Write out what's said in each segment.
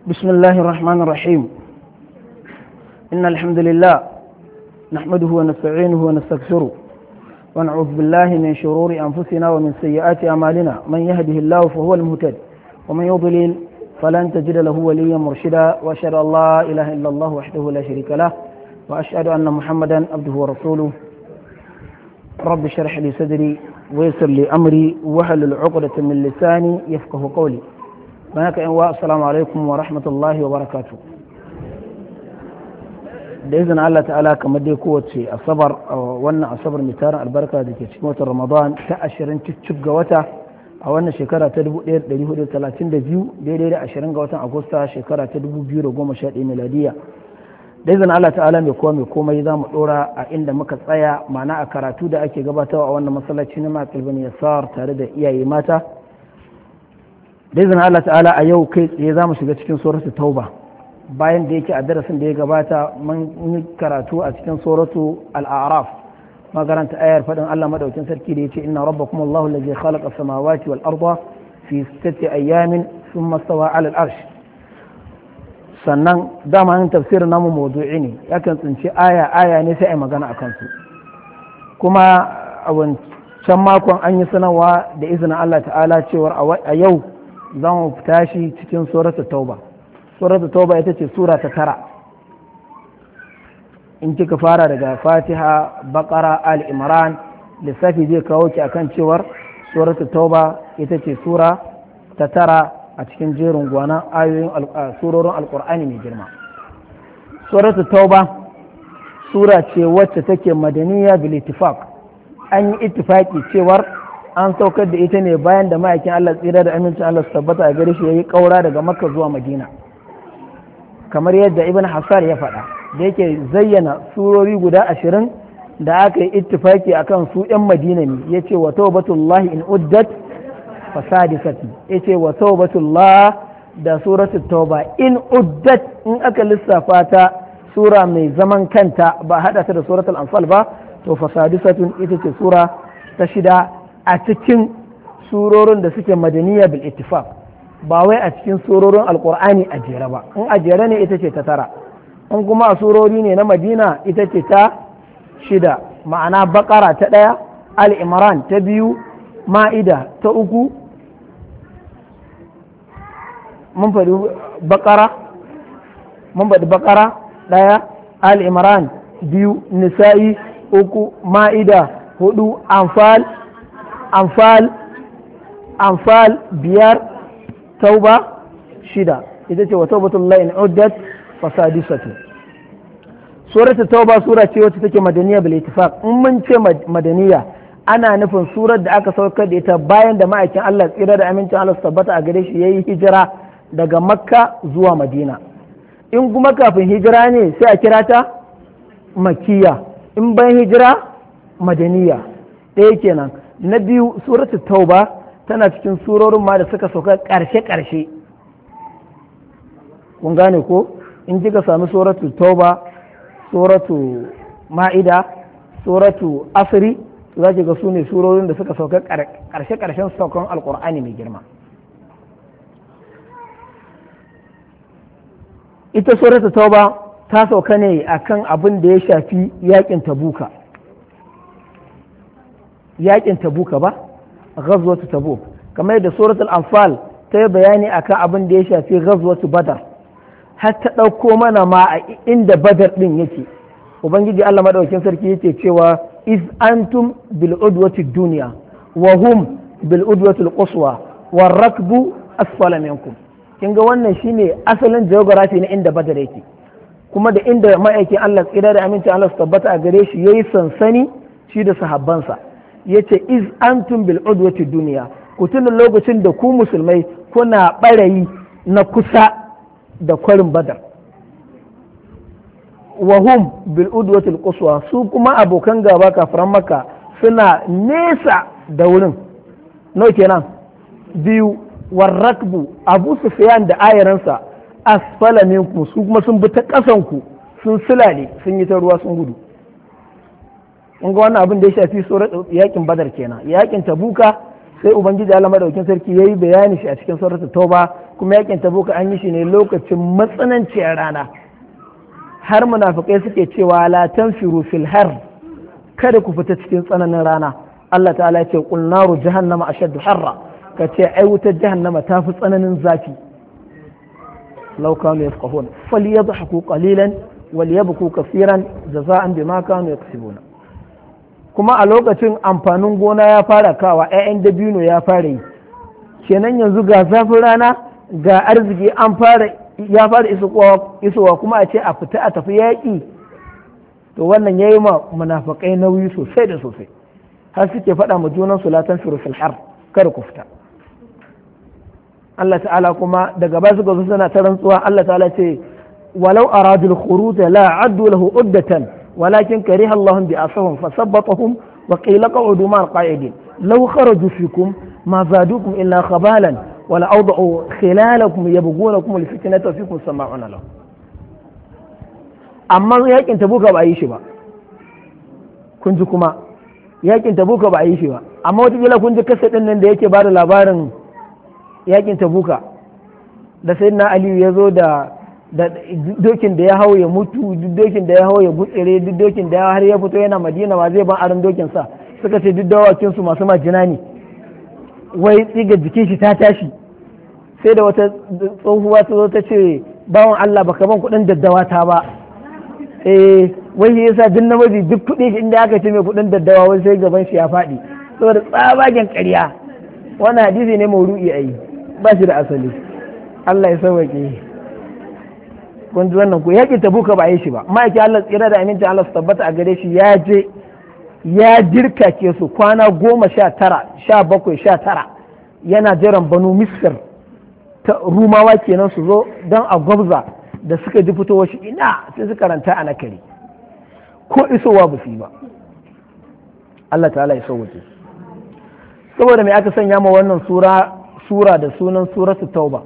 بسم الله الرحمن الرحيم. إن الحمد لله نحمده ونستعينه ونستغفره ونعوذ بالله من شرور أنفسنا ومن سيئات أعمالنا. من يهده الله فهو المهتد ومن يضلل فلن تجد له وليا مرشدا. وأشهد أن لا إله إلا الله وحده لا شريك له وأشهد أن محمدا عبده ورسوله. رب اشرح لي صدري ويسر لي أمري واحلل عقدة من لساني يفقه قولي. السلام عليكم ورحمة الله وبركاته. da izinin Allah ta'ala kamar dai kowace asabar wannan asabar mai tarin albarka da ke cikin watan Ramadan ta 20 cicif ga wata a wannan shekara ta 1432 daidai da 20 ga watan Agusta shekara ta 2011 miladiya. Da izinin Allah ta'ala mai kowa mai komai za mu dora a inda muka tsaya ma'ana a karatu da ake gabatarwa a wannan masallaci na Maqil bin Yasar tare da iyaye mata. Da izinin Allah ta'ala a yau kai tsaye za mu shiga cikin suratul Tauba. Bayan da yake a darasin da ya gabata mun yi karatu a cikin suratu al-a'raf magaranta ayar fadin Allah madaukin sarki da yace inna rabbakum Allahu allazi khalaqa samawati wal arda fi sittati ayamin thumma stawa 'ala al-arsh. Sannan dama yin tafsirin namu mawdu'i ne yakan tsinci aya ne sai ai magana akan su. Kuma a wancan makon an yi sanarwa da izinin Allah ta'ala cewa a yau za mu tashi cikin suratul tauba. Suratul tauba ita ce sura ta 9 in kika fara daga fatiha baqara al-imran lissafi zai kawo ki akan cewar suratul tauba ita ce sura ta 9 a cikin jerin gwanan ayoyin surorin alqur'ani mai girma. Suratul tauba sura ce wacce take madaniya bil ittifaq. An yi ittifaki cewar an saukar da ita ne bayan da ma'aikin Allah tsira da amincin Allah su tabbata a gare shi yayi kaura daga Makka zuwa Madina. Kamar yadda Ibn Hassar ya faɗa da yake zayyana surori guda 20 da aka yi ittifaki akan su 'yan Madina ne yace wa tawbatullahi in uddat fasadisati yace wa tawbatullah da suratul tauba in uddat in aka lissafa ta sura mai zaman kanta ba hada ta da suratul anfal ba to fasadisatun ita ce sura ta 6 a cikin surorin da suke madaniya bil ittifaq ba wai a cikin surorin alkur'ani a jere ba. In a jere ne ita ce ta 9 in kuma a surori ne na madina ita ce ta 6 ma'ana bakara ta 1 al-imran ta 2 ma'ida ta 3 mun faɗi bakara 1 al-imran 2 nisa'i 3 ma'ida 4 anfal 5 tauba 6 ita ce wa taubatullahi in uddat fasadisatu. Suratul tauba sura ce wacce take madaniya bil ittifaq. In mun ce madaniya ana nufin surar da aka saukar da ita bayan da ma'aikin Allah tsira da amincin Allah su tabbata a gare shi yayi hijira daga Makka zuwa Madina. In kuma kafin hijira ne sai a kira ta makkiya, in bayan hijira madaniya. ɗaya kenan. Na biyu suratul tauba tana cikin surorin ma da suka sauka ƙarshe-ƙarshe. Kun gane ko in kika sami suratu tauba suratu ma'ida suratu asri za ki ga su ne surorin da suka sauka ƙarshe-ƙarshen saukan alƙur'ani mai girma. Ita suratu tauba ta sauka ne akan abin da ya shafi yaƙin tabuka. Yaƙin tabuka ba ghazwatu tabuk kamar yadda suratul anfal ta yi bayani akan abin da ya shafi ghazwatu badar har ta ɗauko mana ma a inda badar ɗin yake. Ubangiji Allah madaukakin sarki yake cewa iz antum bil udwati dunya wa hum bil udwati al quswa war rakbu asfala minkum. kin ga wannan shine asalin geography na inda badar yake kuma da inda ma'aikin Allah tsira da amincin Allah su tabbata a gare shi yayi sansani shi da sahabbansa. Yace iz antum bil udwati duniya ku tuna lokacin da ku musulmai kuna barayi na kusa da kwarin badar wa hum bil udwati al quswa su kuma abokan gaba kafiran Makka suna nesa da wurin no kenan 2 warrakbu Abu Sufyan da ayaransa asfala minkum su kuma sun bi ta kasan ku sun sulale sun yi ta ruwa sun gudu. In ga wannan abin da ya shafi yakin badar kenan. Yakin tabuka sai ubangiji Allah madaukin sarki yayi bayani shi a cikin suratul tauba kuma yakin tabuka an yi shi ne lokacin matsananciyar rana har munafikai suke cewa la tanfiru fil har kada ku fita cikin tsananin rana Allah ta'ala ya ce qul naru jahannama ashaddu harra kace ai wutar jahannama ta fi tsananin zafi law kanu yafqahun falyadhaku qalilan walyabku kaseeran jaza'an bima kanu yaksibuna kuma a lokacin amfanin gona ya fara kawa 'ya'yan dabino ya fara yi kenan yanzu ga zafin rana ga arziki ya fara isowa kuma a ce a fita a tafi yaƙi to wannan ya yi ma munafakai nauyi sosai da sosai har suke faɗa ma junan sulatan fil har kada ku fita Allah ta'ala kuma daga ba suka zo suna ta rantsuwa Allah ta'ala ce walau aradul khuruj la addu lahu uddatan ولكن كره الله بأسهم فثبطهم وقيل قعدوا مع القاعدين لو خرجوا فيكم ما زادوكم إلا خبالا ولأوضعوا خلالكم يبغونكم الفتنة وفيكم سماعون لهم amma yakin tabuka ba a yi shi ba kun ji kuma yakin tabuka ba a yi shi ba amma wataƙila kun ji kasa ɗin nan da yake ba da labarin yakin tabuka da sayyidina aliyu ya zo da dokin da ya hau ya mutu duk dokin da ya hau ya gutsire duk dokin da har ya fito yana madina ma zai ban aron dokin sa suka ce duk dawakin su masu majina ne wai tsiga jikin shi ta tashi sai da wata tsohuwa ta zo ta ce bawan Allah baka ban kuɗin daddawa ta ba wai yasa duk namiji duk kuɗi inda aka ce mai kuɗin daddawa wai sai gaban shi ya faɗi saboda tsabagen ƙarya wannan hadisi ne maudu'i ayi ba shi da asali Allah ya sauke kun ji wannan ko yaƙi tabuka ba a yi shi ba ma'aikin Allah tsira da amincin Allah su tabbata a gare shi ya je ya dirkake su kwana 17-19 yana jiran banu misir ta rumawa kenan su zo don a gwabza da suka ji fitowar shi ina sai suka ranta a nakari ko isowa ba su yi ba Allah ta'ala ya sauke saboda mai aka sanya ma wannan sura da sunan suratu tauba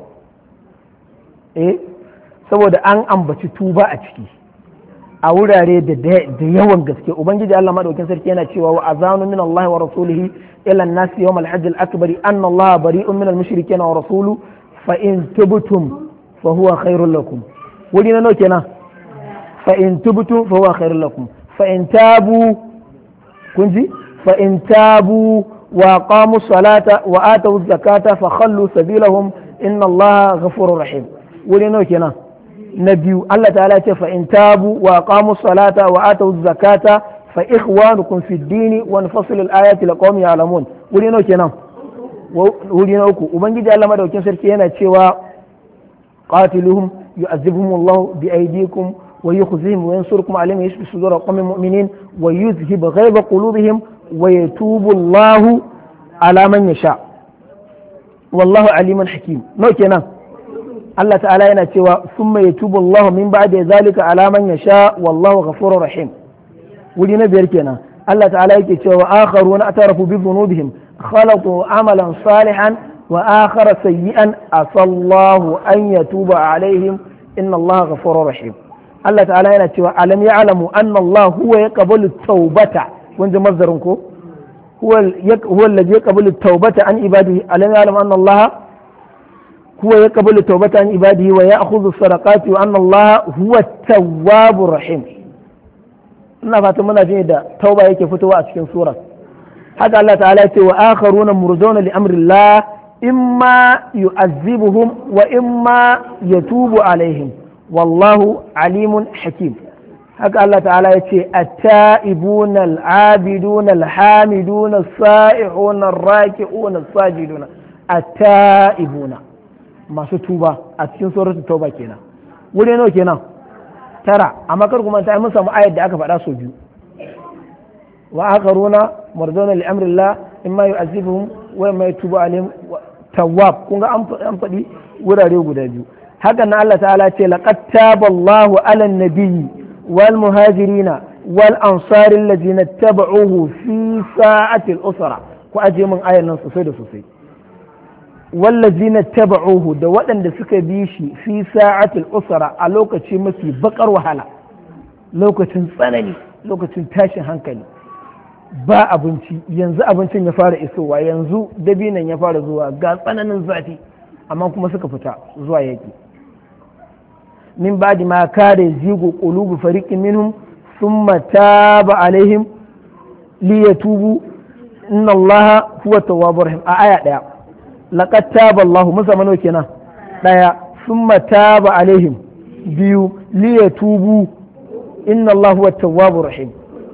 saboda an ambaci tuba a ciki a wurare da yawan gaske ubangiji Allah madaukakin sarki yana cewa wa azanu min Allah wa rasulihi ila an-nas yawm al-hajj al-akbar anna Allah bari'un min al-mushrikeen wa rasuluhu fa in tubtum fa huwa khairul lakum wuri na nawa kenan fa in tubtum fa huwa khairul lakum fa in tabu kunji fa in tabu wa qamu salata wa atu zakata fa khallu sabilahum inna Allah ghafurur rahim wuri nawa kenan na biyu Allah ta'ala ce fa in tabu wa aqamu salata wa atu zakata fa ikhwanukum fi dini wa nafsil al-ayati liqaumin ya'lamun wuri nawa kenan wuri na uku ubangiji Allah madaukin sarki yana cewa qatiluhum yu'adhibuhum Allah bi aydikum wa yukhzihim wa yansurukum alayhim yashfi sudur qaumin mu'minin wa yuzhib ghaiba qulubihim wa yatubu Allah ala man yasha wallahu alimun hakim nawa kenan Allah ta'ala yana cewa summa yatubu Allah min ba'da zalika ala man yasha wallahu ghafurur rahim wuri na biyar kenan Allah ta'ala yake cewa akharuna atarafu bi dhunubihim khalaqu amalan salihan wa akhara sayyi'an asallahu an yatuba alaihim inna Allah ghafurur rahim Allah ta'ala yana cewa alam ya'lamu anna Allah huwa yaqbalu tawbata wanda mazdarin ko huwa alladhi yaqbalu tawbata an ibadihi alam ya'lamu anna Allah هو يقبل التوبة عن عباده ويأخذ الصدقات وأن الله هو التواب الرحيم ina fatan muna jin da tauba yake fitowa a cikin surar haka Allah ta'ala ya ce wa akharuna murzauna li amrillah imma yu'azzibuhum wa imma yatubu alaihim wallahu alimun hakim haka Allah ta'ala ya ce at-ta'ibuna al-abiduna al-hamiduna as-sa'ihuna ar-raki'una as-sajiduna at-ta'ibuna masu tuba a cikin suratul tauba kenan wuri nawa kenan 9 amma kar kuma ta mun samu ayat da aka faɗa so biyu wa akharuna marduna li amrillah imma yu'azibuhum wa imma yatubu alaihim tawwab kun ga an faɗi wurare guda biyu haka nan Allah ta'ala ce laqad taballahu 'alan nabiyyi wal muhajirina wal ansari alladhina tabauhu fi sa'ati al-usra ku aje min ayan nan sosai da sosai wallazina taba'uhu da waɗanda suka bi shi fi sa'atil usra a lokaci mafi bakar wahala lokacin tsanani lokacin tashin hankali ba abinci, yanzu abincin ya fara isowa, yanzu dabinan ya fara zuwa, ga tsananin zafi, amma kuma suka fita zuwa yaƙi. min ba'di ma kare zigo qulubu fariqin minhum thumma taba alaihim liyatubu inna allaha huwa tawwabur rahim. a aya daya laqad taba allahu musa mano kenan daya thumma taba alaihim biyu liyatubu inna allaha huwa tawwabur rahim.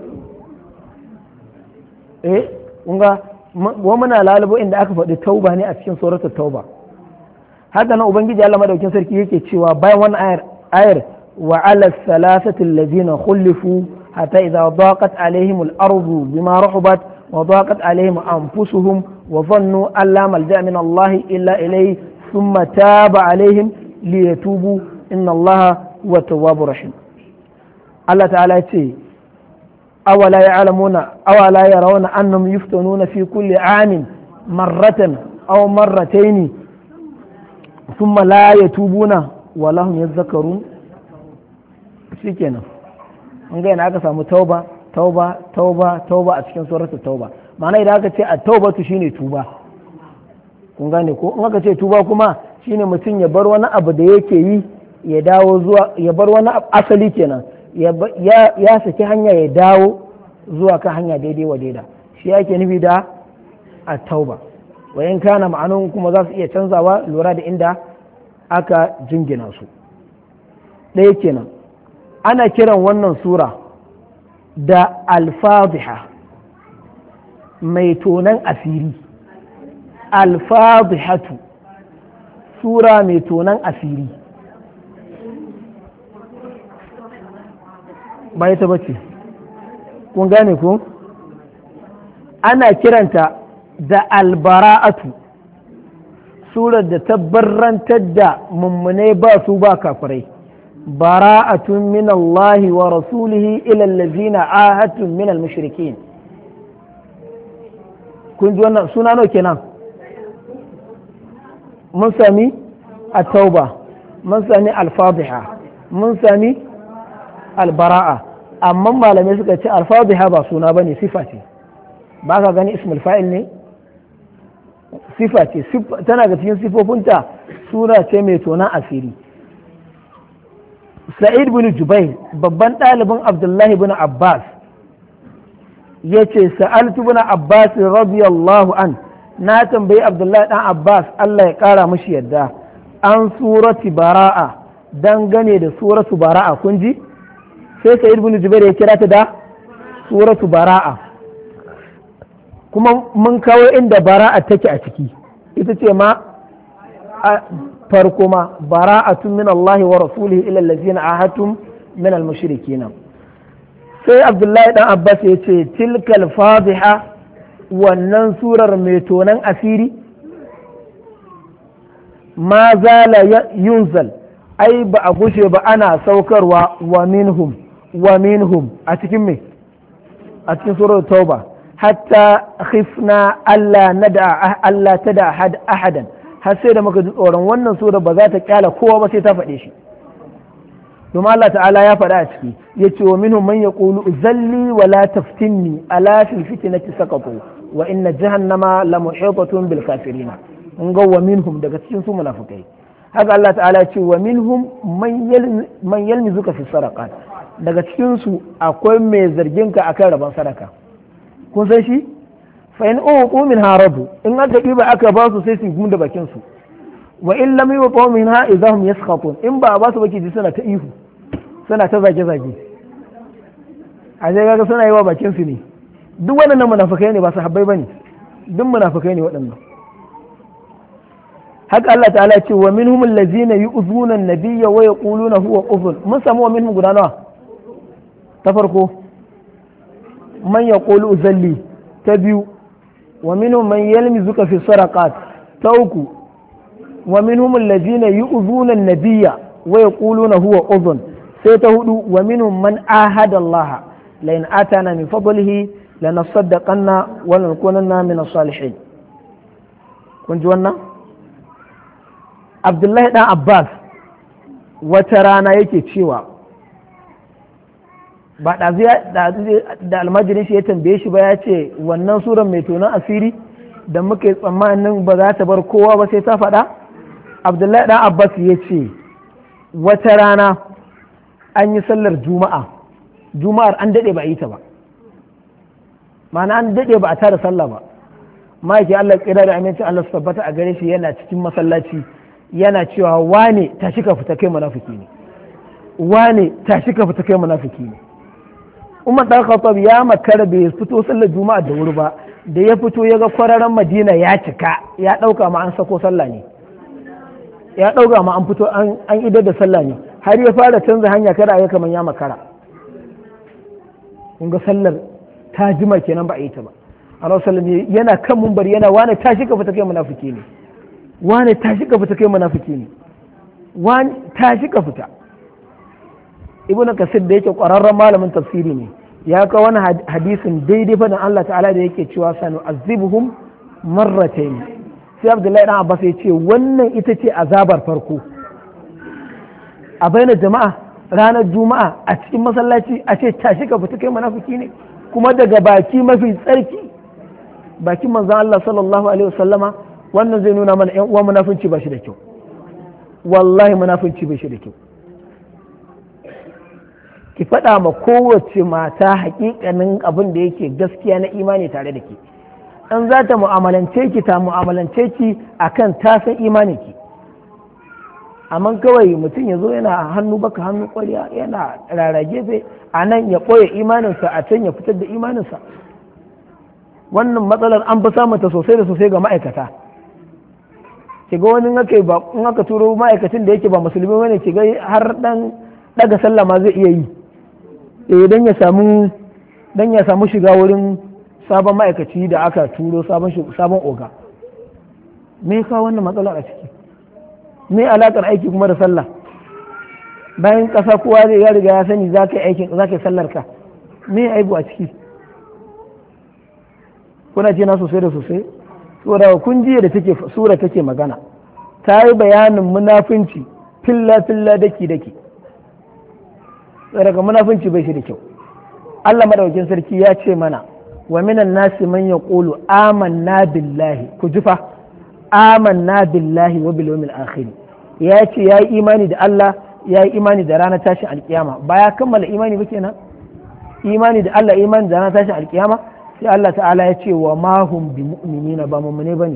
kunga wa muna lalubo inda aka faɗi tauba ne a cikin suratul tauba. haka nan ubangiji Allah madaukin sarki yake cewa bayan wannan ayar wa ala thalathati alladhina khulifu hatta idza daqat alaihim al-ardu bima rahabat wa daqat alaihim anfusuhum wa dhannu an la malja'a min Allah illa ilayhi thumma taba alaihim liyatubu inna Allah huwa tawwabur rahim. Allah ta'ala ya ce awala yarawna annahum yuftanuna fi kulli 'amin marratan aw marratayn thumma la yatubuna wa lahum yadhakkarun. shikenan an ga yana aka samu tauba a cikin suratul tauba. ma'ana idan aka ce at-taubatu shine tuba, kun gane ko in aka ce tuba kuma shine mutum ya bar wani abu da yake yi ya dawo zuwa, ya bar wani asali kenan, ya saki hanya ya dawo zuwa kan hanya daidai wa daida, shi yake nufi da at-tauba. wa in kana ma'anun kuma za su iya canzawa lura da inda aka jingina su. ɗaya kenan ana kiran wannan sura da al-fadhiha, mai tonan asiri. al-fadhihatu, sura mai tonan asiri. ba ita bace, kun gane ku? ana kiranta da albara'atu, surar da ta barrantar da mummunai ba su ba kafirai. bara'atun min Allah wa rasulihi ila allazina ahadtum min al-mushrikin. kun ji wannan suna nawa kenan? mun sami at-tauba, mun sami al-fadhiha, mun sami al-bara'a. amma malamai suka ce al-fadhiha ba suna bane, sifa ce. ba ka gani ismul fa'il ne? sifa ce, tana ga cikin sifofinta sura ce mai tonan asiri. sa'id bin jubair babban ɗalibin abdullahi bin abbas ya ce sa'altu bin abbas radiyallahu an, na tambayi abdullahi dan abbas Allah ya ƙara mashi yadda, an surati bara'a, dangane da suratu bara'a. kun ji sai sa'id bin jubair ya kira ta da suratu bara'a, kuma mun kawo inda bara'a take a ciki, ita ce ma farko ma bara'atun min Allah wa rasulihi ila allazina ahadtum min al-mushrikeen. sai abdullahi dan abbas ya ce tilkal fadhiha, wannan surar mai tonan asiri, ma zala yunzal, ai ba a gushe ba ana saukarwa wa minhum a cikin me, a cikin surar tauba, hatta khifna Allah tada ahadan, har sai da muka ji tsoron wannan sura ba za ta kyala kowa ba sai ta faɗe shi. domin Allah ta'ala ya faɗa a ciki ya ce wa minhum man yaqulu zalli wa la taftinni ala fil fitnati saqatu wa inna jahannama la muhitatun bil kafirin. in ga wa minhum daga cikin su munafikai. haka Allah ta'ala ya ce wa minhum man yalmizuka fi sadaqat, daga cikin su akwai mai zargin ka akan rabon sadaka. kun san shi? fa in uqu min haradu, in aka diba aka ba su sai su gunda bakin su. wa in lam yuqu minha idahum yaskhatun, in ba ba su baki ji suna ta ihu, suna ta zage zage. a sai kaga suna yi wa bakin su ne. duk waɗannan munafikai ne, ba su habbai bane, duk munafikai ne waɗannan. haka Allah ta'ala ya ce wa minhum allazina yu'zuna an-nabiyya wa yaquluna huwa uzun. mun samu wa minhum guda nawa? ta farko man yaqulu uzalli, ta biyu wa minhum man yalmizuka fi sadaqat, ta uku wa minhum allazina yu'zuna an-nabiyya wa yaquluna huwa udhun, sai ta hudu wa minhum man ahada Allah la in atana min fadlihi lanasaddaqanna wa lanakunanna min as-salihin. kun ji wannan? Abdullahi dan Abbas wata rana yake cewa ba da almajirin shi ya tambaye shi ba ya ce wannan suran mai tonon asiri da muka yi tsammanin ba za ta bar kowa ba sai ta faɗa. Abdullahi dan Abbas ya ce wata rana an yi sallar juma'ar an daɗe ba a yi ta ba, ma'ana an daɗe ba a tara sallah ba. ma'aiki Allah tsira da amincin Allah su tabbata a gare shi yana cikin masallaci yana cewa wane tashi ka fita kai munafiki ne, wane tashi ka fita kai munafiki ne. Umar dan Khattab ya makara bai fito sallar juma'a da wuri ba, da ya fito ya ga kwararren Madina ya cika, ya ɗauka ma an sako sallah ne, ya ɗauka ma an fito an idar da sallah ne, har ya fara canza hanya kada ya kaman ya makara. kun ga sallar ta jima kenan ba a yi ta ba. Annabi sallallahu yana kan mumbar yana wane tashi ka fita kai munafiki ne, wane tashi ka fita kai munafiki ne, wane tashi ka fita. Ibnu Kasir da yake ƙwararren malamin tafsiri ne ya kawo wani hadisin daidai faɗin Allah ta'ala da yake cewa sanu azibuhum marratayn. Sai Abdullahi dan Abbas ya ce wannan ita ce azabar farko a bayyana jama'a ranar juma'a a cikin masallaci a ce tashi ka fita kai munafiki ne, kuma daga baki mafi tsarki bakin manzon Allah sallallahu alaihi wasallama. Wannan zai nuna mana ƴan uwa munafunci ba shi da kyau, wallahi munafunci ba shi da kyau. Ki faɗa ma kowace mata haƙiƙanin abin da yake gaskiya na imani tare da ke, an za ta mu'amalance ki ta mu'amalance ki akan ta san imanin ki. Amma kawai mutum ya zo yana hannu baka hannu ƙwarya yana rarage bai a nan ya ɓoye imaninsa a can ya fitar da imaninsa. Wannan matsalar an fi samun ta sosai da sosai ga ma'aikata. Ki ga wani in aka turo ma'aikacin da yake ba musulmi bane ki ga har dan daga sallah ma zai iya yi dan ya samu shiga wurin sabon ma'aikaci da aka turo sabon oga. Me ka wannan matsalar a ciki? Me alakar aiki kuma da sallah? Bayan ƙasa kowa zai ya riga ya sani za ka yi sallar ka, me aibu a ciki? Kuna ce na sosai da sosai? Saboda kun jiya da sura take magana ta yi bayanin munafunci filla daki daga munafunci bai shi da kyau. Allah madaukakin sarki ya ce mana wa minan nasi man yaqulu amanna billahi, ku jufa amanna billahi wa bil yawmil akhir. Ya ce ya yi imani da Allah, ya yi imani da ranar tashin alkiyama. Ba ya kammala imani ba kenan? Imani da Allah, imani da ranar tashin alkiyama. Sai Allah ta'ala ya ce wa mahum bi mu'minina, ba mummune bane.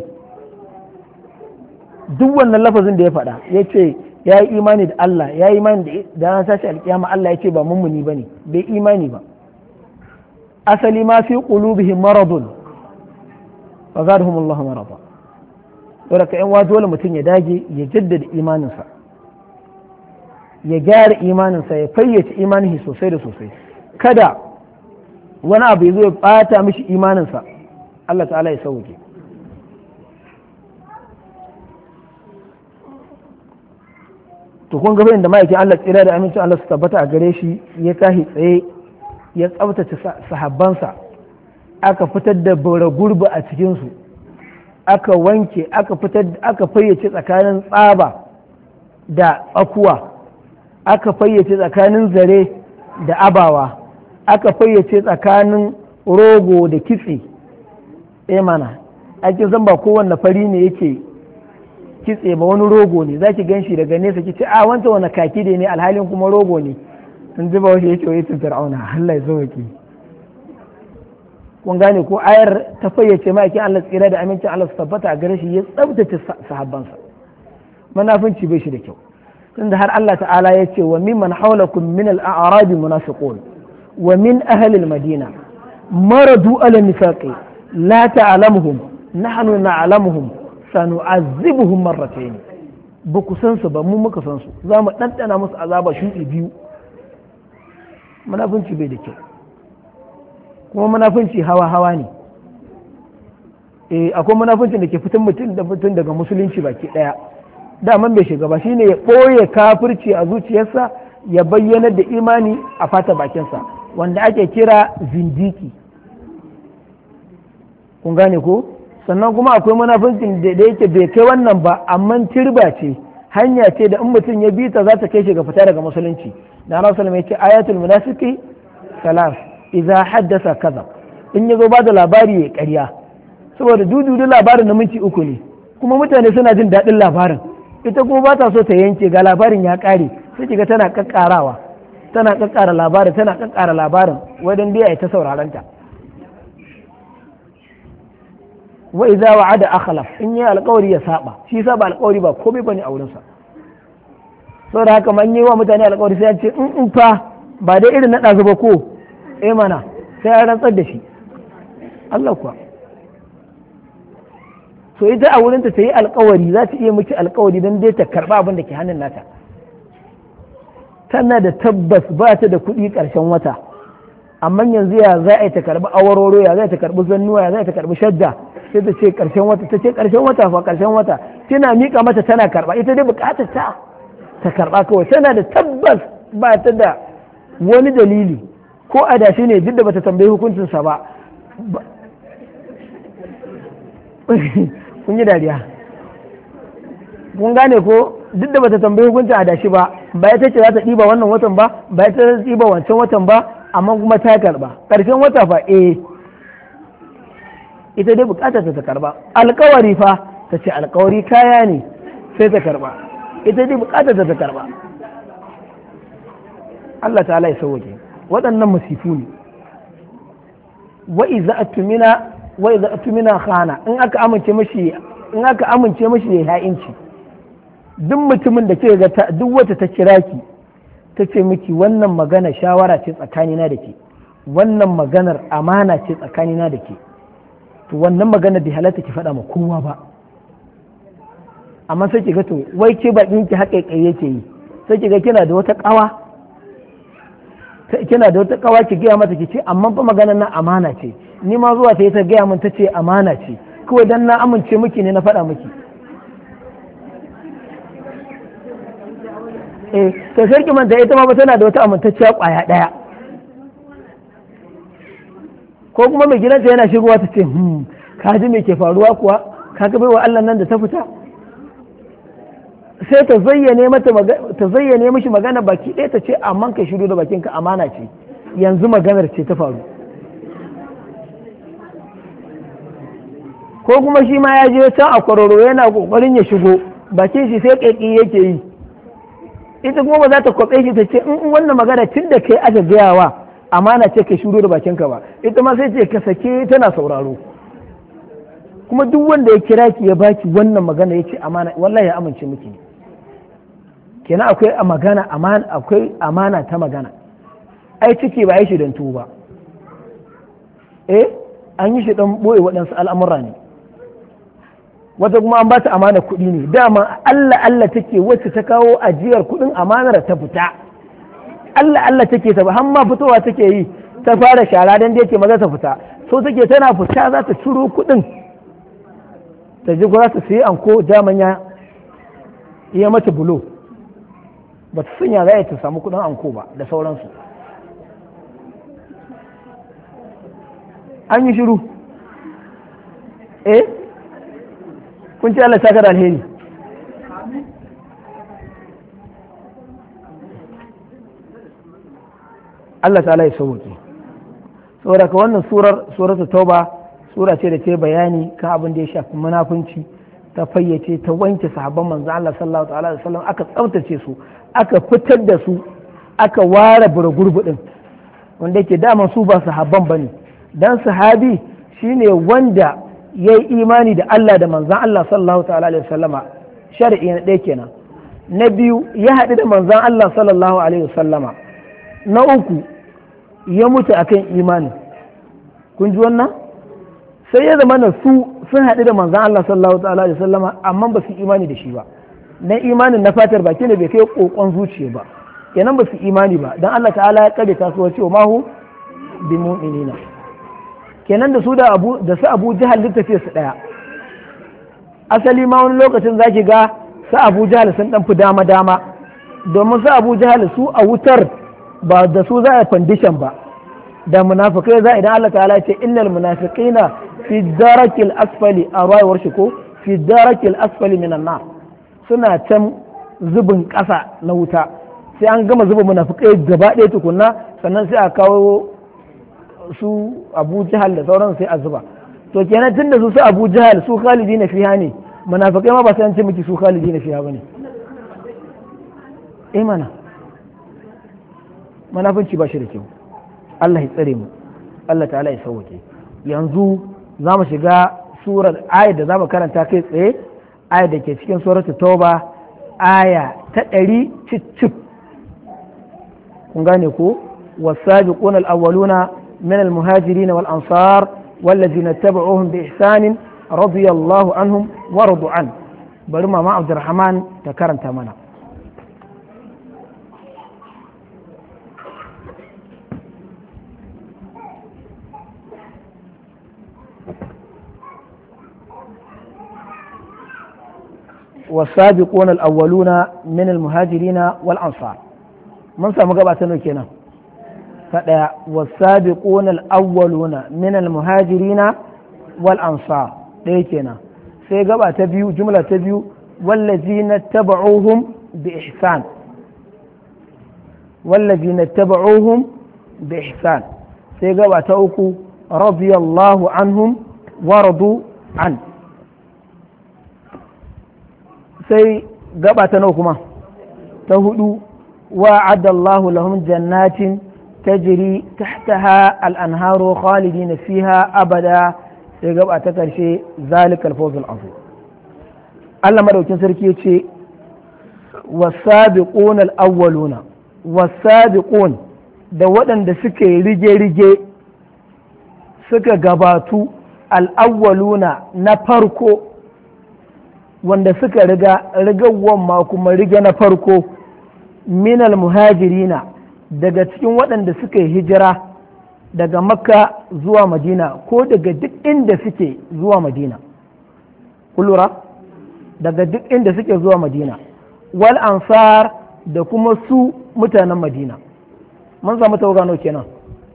Duk wannan lafazin da ya faɗa ya ce ya yi imani da Allah, ya yi imani da ranar tashin alkiyama, Allah ya ce ba mummuni bane, bai imani ba. Asali ma fi qulubihim maradun fa zadahum Allah marada. Saboda ka yan dole mutum ya dage ya jaddada imaninsa, ya gyara imaninsa, ya fayyace imanin sosai da sosai. Kada wani abu ya zo ya bata mishi imaninsa. Allah ta'ala ya sauke. To kun ga da ma'aikin Allah tsira da amincin Allah su tabbata a gare shi ya tashi tsaye ya tsabtace sahabbansa, aka fitar da bara gurbi a cikinsu, aka wanke, aka fayyace tsakanin tsaba da tsakuwa, aka fayyace tsakanin zare da abawa, aka fayyace tsakanin rogo da kitse. Mana ake zan ba kowanne fari ne yake kitse ba, wani rogo ne za ki ganshi daga nesa ki ce a wancan wani kaki da ne, alhalin kuma rogo ne. Sun ji ba wasu ya ce wa yatin fir'auna, Allah ya sauke. Kun gane ko ayar ta fayyace ma'aikin Allah tsira da amincin Allah su tabbata a gare shi, ya tsabtace sahabbansa. Munafunci bai shi da kyau, tunda har Allah ta'ala ya ce wa mimman hawlakum min al-a'rabi munafiqun wa min ahli al-madina maradu ala nifaqi la ta'lamuhum nahnu na'lamuhum sanu'azzibuhum marratayn. Ba ku san su ba, mu muka san su, za mu ɗanɗana musu azaba shuɗi biyu. Munafunci bai da kyau, kuma munafunci hawa ne. Akwai munafuncin da ke fitan mutum daga musulunci baki ɗaya, daman bai shiga ba, shine ya ɓoye kafirci a zuciyarsa ya bayyana da imani a fata bakinsa, wanda ake kira zindiki. Kun gane ko? Sannan kuma akwai munafuncin da yake bai kai wannan ba, amma tirba ce, hanya ce da in mutum ya bi ta za ta kai shi ga fita daga musulunci. Da Rasul mai ce ayatul munafiki salas idza haddasa kaza, in yazo ba da labari ya ƙarya, saboda dududu labarin na minti 3 ne kuma mutane suna jin daɗin labarin, ita kuma ba ta so ta yanke ga labarin ya ƙare, sai kiga tana kakkarawa, tana kakkara labarin, tana kakkara labarin wadan dai ai ta sauraron ta. wa idza wa'ada akhlaf, in yi alƙawari ya saba, shi yasa ba alƙawari ba komai bane a wurin sa. saboda haka man yi wa mutane alƙawari sai ya ce in fa ba dai irin na ɗazu ba ko mana sai ya rantsar da shi Allah kuwa. so ita a wurinta ta yi alƙawari za ta iya miki alƙawari don dai ta karɓa abin da ke hannun nata, tana da tabbas ba ta da kuɗi ƙarshen wata, amma yanzu ya za a yi ta karɓi awaroro, ya za ta karɓi zannuwa, ya za ta karɓi shadda, sai ta ce ƙarshen wata, ta ce ƙarshen wata fa ƙarshen wata, kina miƙa mata tana karɓa, ita dai buƙatar ta karɓa kawai, tana da tabbas ba ta da wani dalili ko adashi ne duk da bata tambayi hukuncinsa ba. kun yi dariya, kun gane ko duk da bata tambayi hukuncin adashi ba, ba ya ce za ta ɗiba wannan watan ba, ba ya ta ɗiba wancan watan ba, amma kuma ta karɓa ƙarshen wata fa ita dai bukatar ta karɓa. Alƙawari fa ta ce alƙawari kaya ne sai ta karɓa, ita dai bukatar ta karɓa. Allah ta'ala ya sauke waɗannan masifu ne. wa iza atumina khana, in aka amince mashi ya ha'inci. duk mutumin da ke ga duk wata ta kira ki ta ce miki wannan magana shawara ce tsakanina da ke, wannan maganar amana ce tsakanina da ke, to wannan magana bai halatta ki faɗa ma kowa ba. amma sai ki ga to wai ke bakin ki haƙe kai yake yi, sai ki ga kina da wata ƙawa ki gaya mata ki ce amma fa maganar nan amana ce, ni ma zuwa ta yi ta gaya min ta ce amana ce, kawai dan na amince miki ne na faɗa miki. to sai ki manta ita ma ba tana da wata amintacciya ƙwaya ɗaya, ko kuma mai gidanta yana shigowa ta ce ka ji me ke faruwa kuwa, ka ga baiwa Allah nan da ta fita, sai ta zayyane mishi magana baki ɗaya ta ce amma ka shiru da bakinka amana ce, yanzu maganar ce ta faru. ko kuma shi ma ya je can a kwararo yana kokarin ya shigo, bakin shi sai ƙaiƙi yake yi, ita kuma ba za ta kwaɓe shi ta ce in wannan magana tun da kai aka gaya wa amana ce ka shiru da bakinka ba, ita ma sai ce ka sake tana sauraro. kuma duk wanda ya kira ki ya baki wannan magana ya ce amana, wallahi ya amince miki. kenan akwai amana ta magana. ai ciki ba yi shi don tuwo ba, an yi shi don boye waɗansu al'amura ne. wata kuma an ba ta amana kuɗi ne, dama Allah take wacce ta kawo ajiyar kuɗin amanar ta fita, Allah take ta har ma fitowa take yi ta fara shara dan da yake maza ta fita, so take tana fita za ta ciro kuɗin ta ji za ta sayi anko, daman ya mata bulo, ba ta sanya za ta samu kuɗin anko ba da sauransu. an yi shiru kun ce Allah saka da alheri. Allah ta'ala ya sauke. saboda ka wannan suratul tauba sura ce da ta bayani kan abin da ya shafi munafunci, ta fayyace ta wanke sahabban manzo Allah sallallahu alaihi wasallam, aka tsaftace su, aka fitar da su, aka ware burgurbudin wanda yake dama su ba sahabban bane. dan sahabi shine wanda ya yi imani da Allah da manzan Allah sallallahu alaihi wasallama, shari'i na ɗaya kenan. na biyu ya haɗu da manzan Allah sallallahu alaihi wasallama. na uku ya mutu akan imani. kun ji wannan? sai ya zama na sun haɗu da manzan Allah sallallahu alaihi wasallama amma ba su imani da shi ba. na imanin na fatar baki ne bai kai kokon zuciya ba, kenan ba su imani ba, dan Allah ta'ala ya kare ta su cewa mahu bi mu'minina. kenan da su Abu Jahal littafi su daya. asali ma wani lokacin zaki ga su Abu Jahal sun dan fi dama domin su Abu Jahal su a wutar ba da su za a fandishan ba, da munafikai za idan Allah ta'ala ce innal munafiqina fi darakil asfali a rayuwar shi ko fi darakil asfali minan nar, suna can zubin ƙasa na wuta, sai an gama zuba munafikai gaba ɗaya tukunna sannan sai a kawo su Abu Jahal da sauran sai a zuba to kenan tunda su Abu Jahal su khalidina fiha ne munafikai ma ba sai an ce miki su khalidina fiha bane mana munafinci ba shi da kyau Allah ya tsare mu Allah ta'ala ya sauke yanzu za mu shiga surar ayat da za mu karanta kai tsaye ayat da ke cikin suratul tauba aya ta 100 cicip kun gane ko wasabiquna al-awwaluna min al-muhajirin wal ansar والذين اتبعوهم بإحسان رضي الله عنهم ورضوا عنه bari mama Abdurrahman ta karanta mana والسابقون الأولون من المهاجرين والأنصار من سامو غبا نو kenan فدaya والسابقون الأولون من المهاجرين والأنصار ɗaya kenan sai gaba ta biyu jumla ta biyu wallazina tabauhum bi ihsan wallazina tabauhum bi ihsan sai gaba ta uku radiyallahu anhum wa radu an sai gaba ta nawa kuma ta hudu wa'ada Allahu lahum jannatin tajri tahtaha al-anharu khalidina fiha abada sai gaba ta karshe zalikal fawzul azim Allah madaukin sarki yace wasabiqun al-awwaluna wasabiqun da waɗanda suka yi rige-rige suka gabatu al-awwaluna na farko wanda suka rigawan ma kuma riga na farko minal muhajirina daga cikin waɗanda suka yi hijira daga makka zuwa madina ko daga duk inda suke zuwa madina kullura daga duk inda suke zuwa madina wal ansar da kuma su mutanen madina mun samu tawagano kenan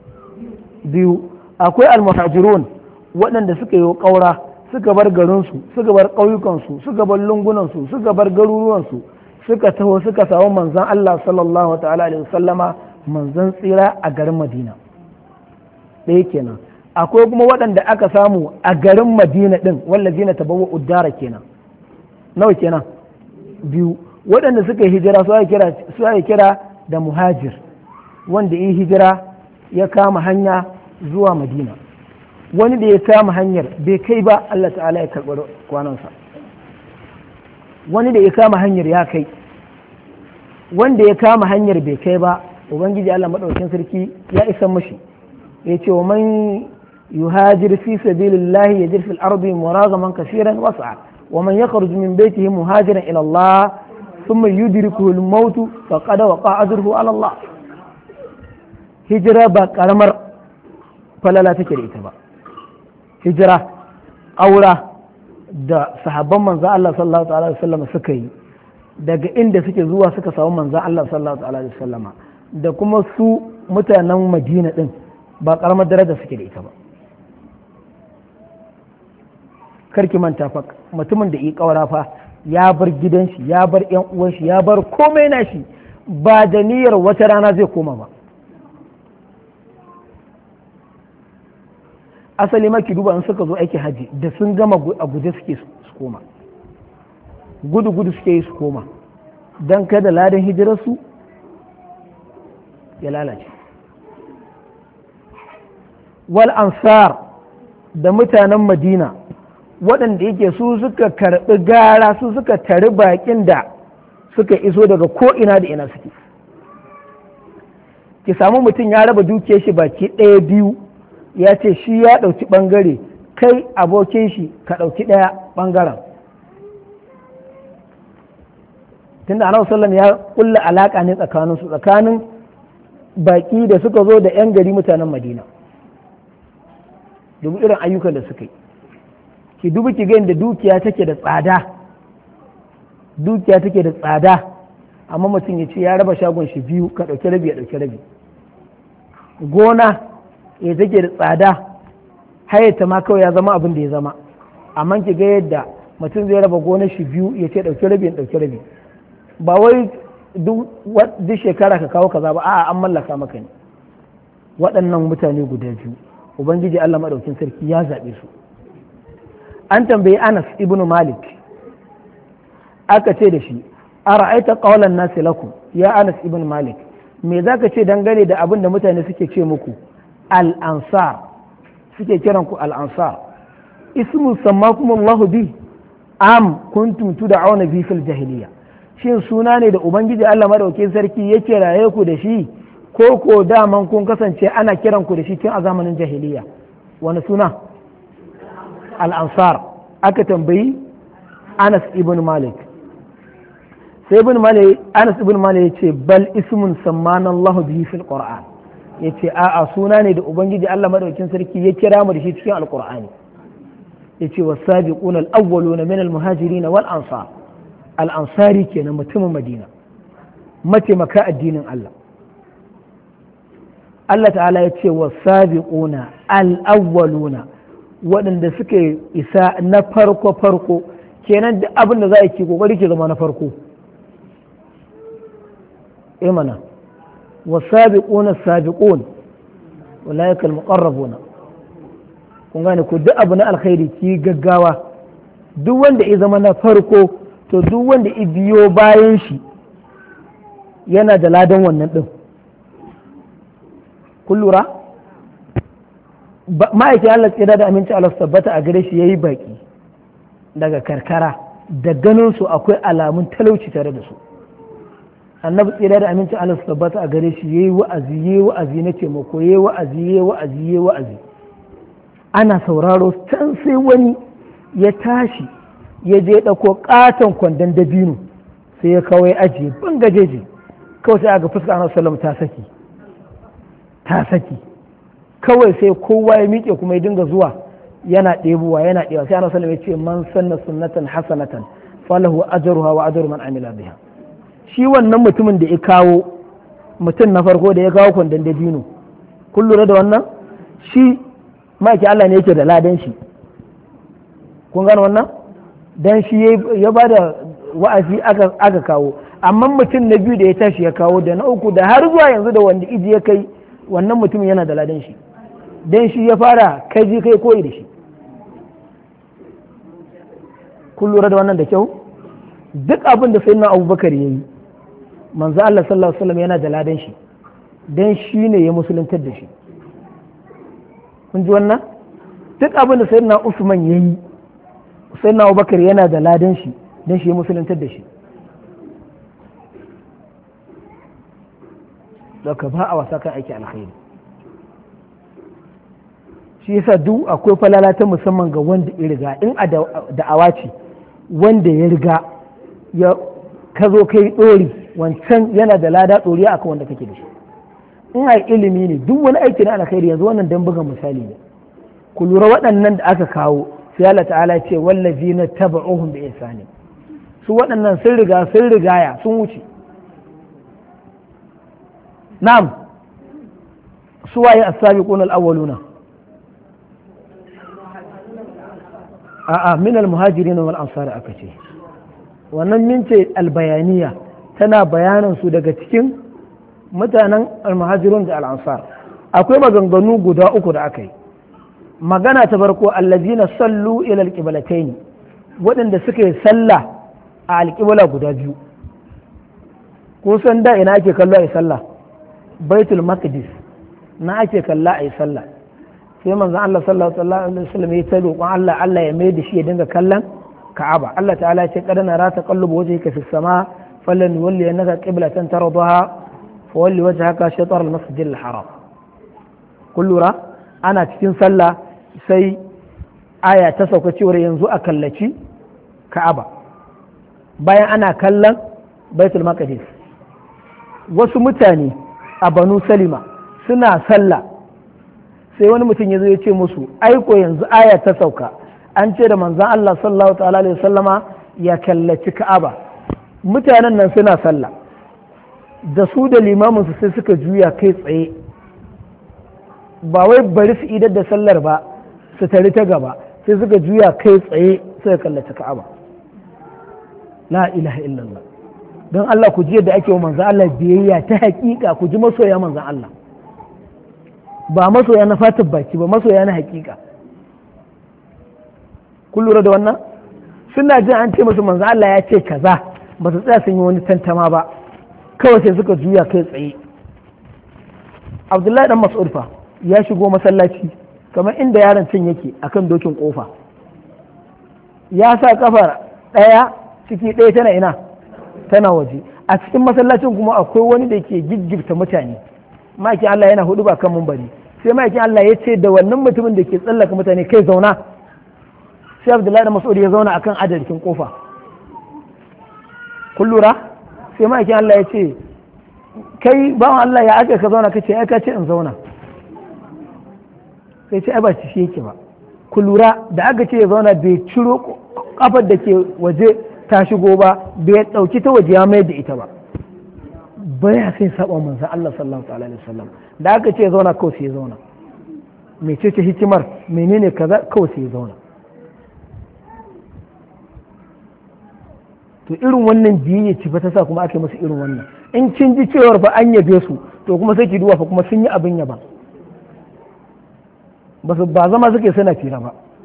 biyu akwai al-muhajirun waɗanda suka yi ƙaura suka bar garinsu suka bar ƙauyukansu suka bar lungunansu suka bar garuruwansu suka taho suka samu manzan Allah sallallahu ta'ala alaihi wasallama manzan tsira a garin Madina ɗaya kenan akwai kuma waɗanda aka samu a garin Madina ɗin wallazina tabawwa uddara kenan nawa kenan biyu waɗanda suka yi hijira su ake kira da muhajir wanda yi hijira ya kama hanya zuwa Madina wani da ya kama hanyar bai kai ba Allah ta'ala ya karɓar kwanansa wani da ya kama hanyar ya kai wanda ya kama hanyar bai kai ba ubangiji Allah madaukakin sarki ya isa mashi ya ce wa man yuhajir fi sabilillahi yajid fil ardi muragaman kaseeran was'a wa man yakhruj min baytihi muhajiran ila Allah thumma yudrikuhu al-maut faqad waqa ajruhu ala Allah hijira ba karamar falala take da ita ba hijira aura da sahabban manzan Allah sallallahu alaihi wasallam suka yi daga inda suke zuwa suka samu manzan Allah sallallahu alaihi wasallam da kuma su mutanen Madina din ba karamar daraja suke da ita ba karki manta fa mutumin da yi kaura fa ya bar gidan shi ya bar yan uwan shi ya bar komai na shi ba da niyyar wata rana zai koma ba asali maki duba in suka zo aiki haji da sun gama a guje suke su koma gudu suke yi su koma don kada ladan hijirarsu ya lalace wal ansar da mutanen madina waɗanda yake su suka karɓi gara su suka tari bakin da suka iso daga ko'ina da ina suke ki samu mutum ya raba dukiyar shi baki ɗaya biyu ya ce shi ya ɗauki ɓangare kai abokin shi ka ɗauki ɗaya ɓangaren tunda annabi sallam ya kulla alaƙa ne tsakaninsu tsakanin baƙi da suka zo da 'yan gari mutanen madina dubu irin ayyukan da suka yi ki dubi ki ga da dukiya take da tsada amma mutum ya ce ya raba shagon shi biyu ka ɗauki rabi ya ɗauki rabi gona ya take da tsada hayata ma kawai ya zama abin da ya zama amma ki ga yadda mutum zai raba gonar shi biyu ya ce ɗauki rabi ya ɗauki rabi ba wai duk shekara ka kawo kaza ba a'a an mallaka maka ne waɗannan mutane guda biyu ubangiji Allah madaukin sarki ya zaɓe su. An tambayi Anas ibn Malik aka ce da shi ara'aita qawlan nasi lakum ya Anas ibn Malik me zaka ce dangane da abin da mutane suke ce muku al-ansar suke kiran ku al-ansar ismu sammakum Allah bi am kuntum tud'auna bi fil jahiliya shin suna ne da ubangiji Allah madaukakin sarki ya kiraye ku da shi ko daman kun kasance ana kiran ku da shi tun a zamanin jahiliya wani suna al-ansar aka tambayi Anas ibn Malik sai Anas ibn Malik ya ce bal ismun sammana Allah bihi fil Qur'an ya ce a'a suna ne da ubangiji Allah madaukakin sarki ya kira mu da shi cikin alqur'ani ya ce wasabiqun al-awwaluna min al-muhajirin wal ansar al-ansari kenan mutumin Madina mataimaka addinin Allah Allah ta'ala ya ce wasabiquna al-awwaluna waɗanda suke isa na farko kenan duk abin da za a ki kokari ke zama na farko imana wasabiquna sabiqun ulaika al-muqarrabuna kun gane ko duk abu na alkhairi ki gaggawa duk wanda ya zama na farko to duk wanda ya biyo bayan shi yana da ladan wannan din kun lura ma'aikin Allah tsira da aminci Allah su tabbata a gare shi yayi baki daga karkara da ganin su akwai alamun talauci tare da su annabi tsira da aminci Allah su tabbata a gare shi yayi wa'azi na taimako yayi wa'azi ana sauraro can sai wani ya tashi ya je ɗauko ƙaton kwandon dabino sai ya kawai ajiye ban gajeji kawai sai aga fuska annabi sallam ta saki kawai sai kowa ya miƙe kuma ya dinga zuwa yana ɗebuwa sai annabi sallam ya ce man sanna sunnatan hasanatan falahu ajruha wa ajru man amila biha shi wannan mutumin da ya kawo mutum na farko da ya kawo kwandon dabino kun lura da wannan shi maki Allah ne yake da ladan shi kun gano wannan dan shi ya ba da wa'azi aka kawo amma mutum na biyu da ya tashi ya kawo da na uku da har zuwa yanzu da wanda iji ya kai wannan mutum yana da ladan shi dan shi ya fara kai koyi da shi kun lura da wannan da kyau duk abin da sayyidina Abubakar yayi manzo Allah sallallahu alaihi wasallam yana da ladan shi dan shi ne ya musuluntar da shi kun ji wannan duk abin da sayyidina Usman yayi sayyidina Abubakar yana da ladan shi dan shi ya musuluntar da shi daga ba a wasa kan aiki alkhairi shi yasa duk akwai falala ta musamman ga wanda ya riga in a da'awa ce wanda ya riga ya ka zo kai dori wancan yana da lada dori akan wanda kake da shi in a ilimi ne duk wani aiki na alkhairi yanzu wannan dan buga misali ne ku lura waɗannan da aka kawo sai Allah ta'ala ce wallazina taba'uhum bi ihsani su waɗannan sun rigaya sun wuce na'am su waye as-sabiquna al-awwaluna a'a min al-muhajirin wal ansar aka ce wannan min ce al-bayaniya tana bayanan su daga cikin mutanen al-muhajirun da al-ansar akwai maganganu guda uku da aka yi magana ta farko allazina sallu ila al-qiblatayn waɗanda suka yi sallah a al-qibla guda biyu ko san da ina ake kallo a sallah baitul maqdis na ake kalla a sallah sai manzon Allah sallallahu alaihi wasallam ya ta roƙon Allah ya mai da shi ya dinga kallon Ka'aba Allah ta'ala ya ce qad nara taqallubu wajhika fis sama falan yuwalli annaka qiblatan tardaha fa walli wajhaka shatr al-masjid al-haram kullura ana cikin sallah sai aya ta sauka cewa yanzu a kallaci Ka'aba bayan ana kallon baitul maqdis wasu mutane a Banu Salima suna sallah sai wani mutum ya zo ya ce musu aiko yanzu aya ta sauka an ce da manzan Allah sallallahu ta'ala alaihi wasallama ya kallaci Ka'aba mutanen nan suna sallah da su da limamin su sai suka juya kai tsaye ba wai bari su idar da sallar ba su tari ta gaba sai suka juya kai tsaye suka kallaci Ka'aba la ilaha illallah don Allah ku ji yadda ake wa manzan Allah biyayya ta hakika ku ji masoya manzan Allah ba masoya na fatan baki ba, masoya na hakika. kun lura da wannan? Suna jin an ce musu manzo Allah ya ce kaza, ba su tsaya sun yi wani tantama ba, kawai sai suka juya kai tsaye. Abdullahi dan Mas'ud fa ya shigo masallaci kamar inda yaron can yake akan dokin kofa, ya sa kafar ɗaya ciki ɗaya tana ina, tana waje. A cikin masallacin kuma akwai wani da ke giggibta mutane. Ma'aikin Allah yana hudu ba kan mumbari, sai ma'aikin Allah ya ce da wannan mutumin da ke tsallaka mutane kai zauna. Sai Abdullahi da Mas'ud ya zauna akan adalcin kofa. Kun lura? Sai ma'aikin Allah ya ce kai bawan Allah ya aka ka zauna, kace ai ka ce in zauna. Sai ce ai ba shi yake ba. Kun lura da aka ce ya zauna bai ciro kafar da ke waje ta shigo ba, bai dauki ta waje ya mai da ita ba. Baya sai saba manzo Allah sallallahu alaihi wasallam. Da aka ce ya zauna kawai sai ya zauna. Mecece hikimar, menene kaza, kawai sai ya zauna. To irin wannan biyayya ce fa ta sa kuma ake musu irin wannan. In kin ji cewar fa an yabe su, to kuma sai ki duba fa kuma sun yi abin yaba. Ba zama suke suna fira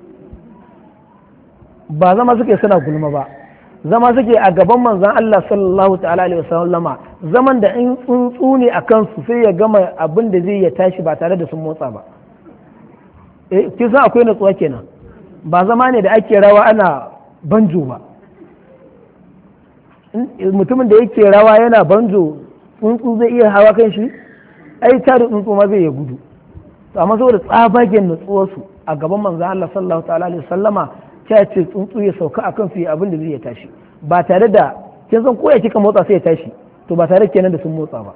ba zama suke suna gulma ba, zama suke a gaban manzon Allah sallallahu ta'ala alaihi wasallama, zaman da in tsuntsu ne a kansu sai ya gama abin da zai ya tashi ba tare da sun motsa ba. Kin san akwai natsuwa kenan, ba zama ne da ake rawa ana banjo ba. Mutumin da yake rawa yana banjo, tsuntsu zai iya hawa kan shi, ai tare tsuntsu ma zai ya gudu. Amma saboda tsabagen nutsuwarsu a gaban manzon Allah sallallahu ta'ala alaihi wasallama, ta ce tsuntsu ya sauka akan su abin da zai ya tashi ba tare da kin san ko ya kika motsa sai ya tashi, to ba tare kenan da sun motsa ba.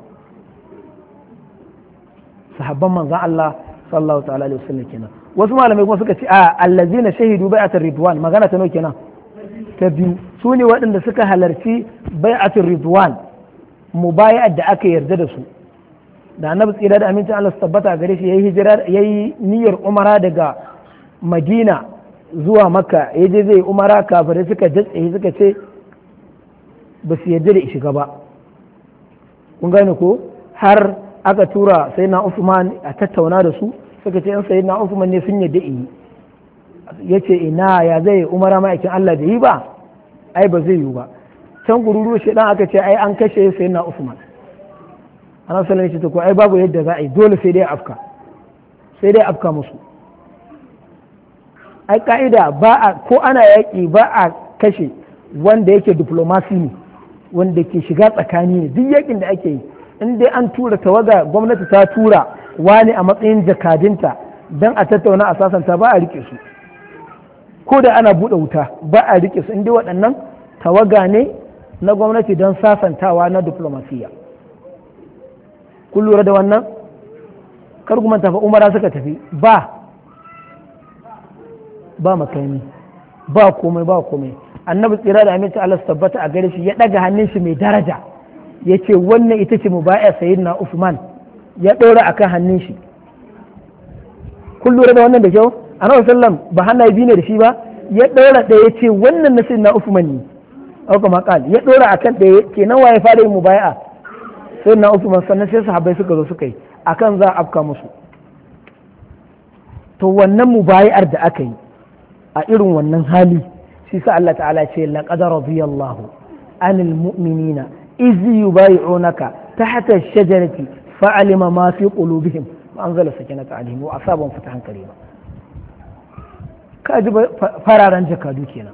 Sahabban manzon Allah sallallahu ta'ala alaihi wasallam kenan. Wasu malamai kuma suka ce a allazina shahidu bai'atul ridwan, magana ta nawa kenan? Ta biyu. Su ne waɗanda suka halarci bai'atul ridwan, mubaya'ar da aka yarda da su, da annabi tsira da amincin Allah su tabbata gare shi yayi hijira, yayi niyyar umara daga Madina zuwa Makka, yaje zai umara, kafirai suka datse suka ce ba su yarda da shiga ba. Kun gane ko? Har aka tura sayyidina Uthman a tattauna da su, suka ce in sayyidina Uthman ne sun yarda yi. Yace ina ya zai umara ma'aikin Allah da yi ba, ai ba zai yi ba. Can gururu shi dan aka ce ai an kashe sayyidina Uthman. Ana sallallahu alaihi ko ai babu yadda za a yi, dole sai dai afka musu. Ai ka'ida ba a, ko ana yaƙi ba a kashe wanda yake diplomasi ne, wanda ke shiga tsakani ne. Duk yaƙin da ake yi, in dai an tura tawaga, gwamnati ta tura wani a matsayin jakadinta don a tattauna a sasanta, ba a rike su. Ko da ana buɗe wuta ba a rike su, in dai waɗannan tawaga ne na gwamnati don sasantawa na diplomasiya. Kun lura da wannan? Kar ku manta fa umara suka tafi, ba makami, ba komai. Annabi tsira da aminci Allah su tabbata a gare shi ya ɗaga hannun shi mai daraja, ya ce wannan ita ce mubaya sayyidina Usman, ya ɗora akan hannun shi. Kun lura da wannan da kyau? Annabi sallam ba hannaye biyu ne da shi ba, ya ɗora ɗaya ya ce wannan na sayyidina Usman ne, auka maƙal, ya ɗora akan ɗaya, kenan waye fara yin mubaya? Sai na Uthman, sannan sai sahabbai suka zo suka yi akan za a afka musu. To wannan mubayar da aka yi a irin wannan hali, shi sa Allah ta'ala ce laqad radiyallahu anil mu'minina iz yubay'unaka tahta ash-shajarati fa'alima ma fi qulubihim wa anzala sakinata alaihim wa asabahum fatahan karima. Kaji fararen jakadu kenan.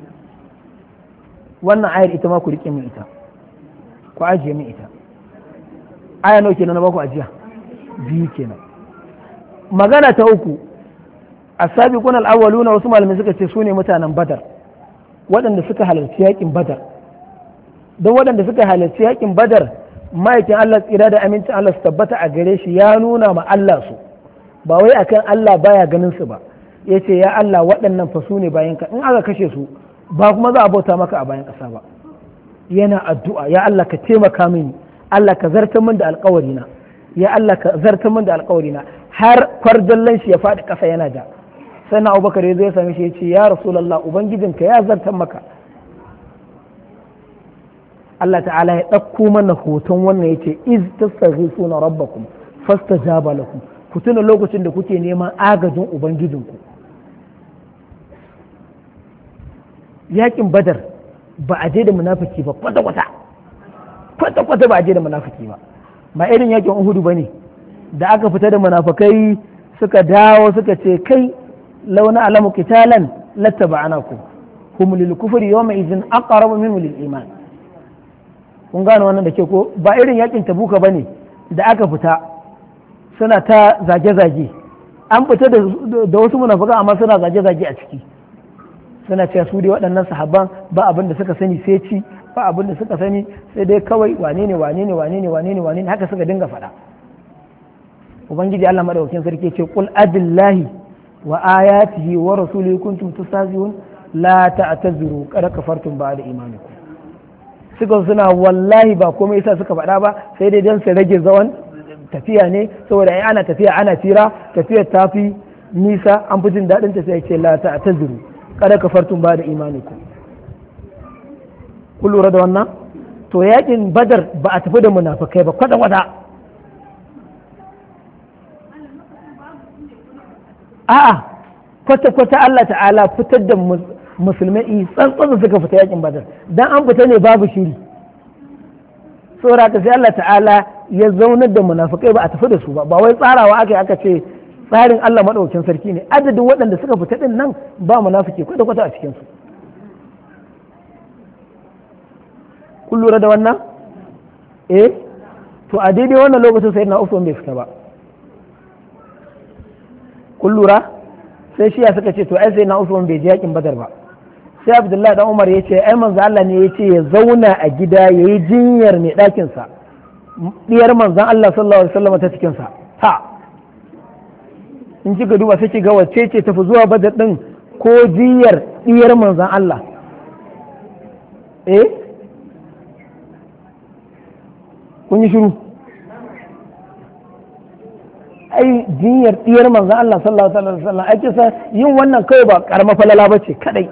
Wannan ayar ita ma ku rike min ita, ku ajiye min ita. Aya nawa kenan na baku ajiya? Biyu kenan. Magana ta uku, as-sabiquna al-awwaluna, wasu malamai suka ce sune mutanen Badar, waɗanda suka halarci yakin Badar. Don waɗanda suka halarci yakin Badar, ma'aikin Allah tsira da amincin Allah su tabbata a gare shi ya nuna ma Allah su, ba wai akan Allah baya ganin su ba. Yace ya Allah waɗannan fa su ne bayan ka, in aka kashe su ba kuma za a bauta maka a bayan ƙasa ba. Yana addu'a, ya Allah ka taimaka mini, Allah ka zartar min da alƙawarina, ya Allah ka zartar min da alƙawarina, har kwarjallan shi ya faɗi ƙasa yana da. Sai na Abubakar ya zo ya same shi ya ce ya Rasulullah, ubangijinka ya zartar maka. Allah ta'ala ya ɗauko mana hoton wannan ya ce iz tastaghifuna rabbakum fastajaba lakum ku tuna lokacin da kuke neman agajin ubangijinku. Yakin Badar ba a je da munafiki ba kwata-kwata ba a je da munafiki ba irin yakin Uhudu ba ne da aka fita da munafikai suka dawo suka ce kai launa alamu qitalan lattaba'anakum hum lil kufri yawma idhin aqrabu minhum lil iman. kun gane wannan da ke ko ba irin yakin Tabuka bane da aka fita suna ta zage-zage an fita da wasu munafikai amma suna zage-zage a ciki suna cewa su dai waɗannan sahabban ba abin da suka sani sai ci ba abin da suka sani sai dai kawai wane ne haka suka dinga faɗa. ubangiji Allah madaukakin sarki ce qul abillahi wa ayatihi wa rasulihi kuntum tustahzi'un la ta'tazuru qad kafartum ba'da imanikum. suka suna wallahi ba komai yasa suka faɗa ba sai dai dan su rage zawan tafiya ne saboda ai ana tafiya ana tafiyar ta fi nisa an fi jin daɗin tafiya ce la ta'tazuru kada kafartum ba da imanikum. kun lura da wannan to yakin Badar ba a tafi da munafikai ba kwata-kwata. a'a kwata-kwata Allah ta'ala fitar da musulmai tsantsan suka fita yakin Badar dan an fita ne babu shiri saboda ka sai Allah ta'ala ya zaunar da munafikai ba a tafi da su ba wai tsarawa aka ce tsarin Allah maɗaukin sarki ne adadin waɗanda suka fita ɗin nan ba munafiki kwata-kwata a cikinsu. kun lura da wannan to a daidai wannan lokacin sai na Usman bai fita ba. kun lura sai shiya suka ce to ai sai na Usman bai je yakin Badar ba sai Abdullahi dan Umar ya ce ai manzo Allah ne ya ce ya zauna a gida yayi jinyar mai ɗakin sa diyar manzon Allah sallallahu alaihi wasallam ta cikin sa in kika duba sai kiga wacce ce tafi zuwa Badar din ko jiyar diyar manzon Allah kun yi shiru ai jiyar diyar manzon Allah sallallahu alaihi wasallam ake sa yin wannan kai ba karama falala bace kadai.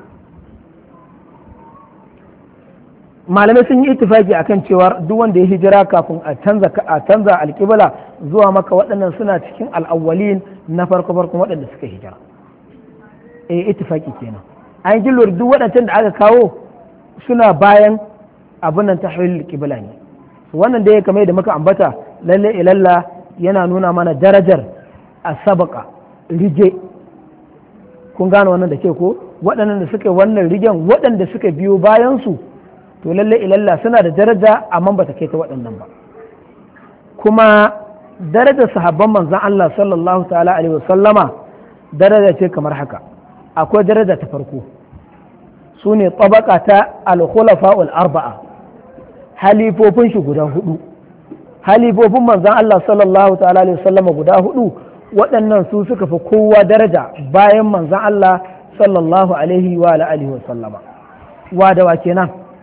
malamai sun yi ittifaki akan cewa duk wanda ya hijira kafin a canza alƙibla zuwa maka waɗannan suna cikin al'awwalin na farko waɗanda suka hijira ittifaki kenan an yi duk waɗancan da aka kawo suna bayan abin nan tahwil alƙibla ne wannan da ya kamar da muka ambata lalle ilalla yana nuna mana darajar asabaka rige kun gane wannan da ke ko waɗannan da suka wannan rigen waɗanda suka biyo bayan su to lalle ilalla suna da daraja amma ba ta kai ta waɗannan ba. kuma darajar sahabban manzon Allah sallallahu ta'ala alaihi wasallama daraja ce kamar haka akwai daraja ta farko su ne tabaka ta al-khulafa'ul arba'a halifofin shi guda hudu halifofin manzon Allah sallallahu ta'ala alaihi wasallama guda hudu waɗannan su suka fi kowa daraja bayan manzon Allah sallallahu alaihi wa alihi wasallama wa da wa kenan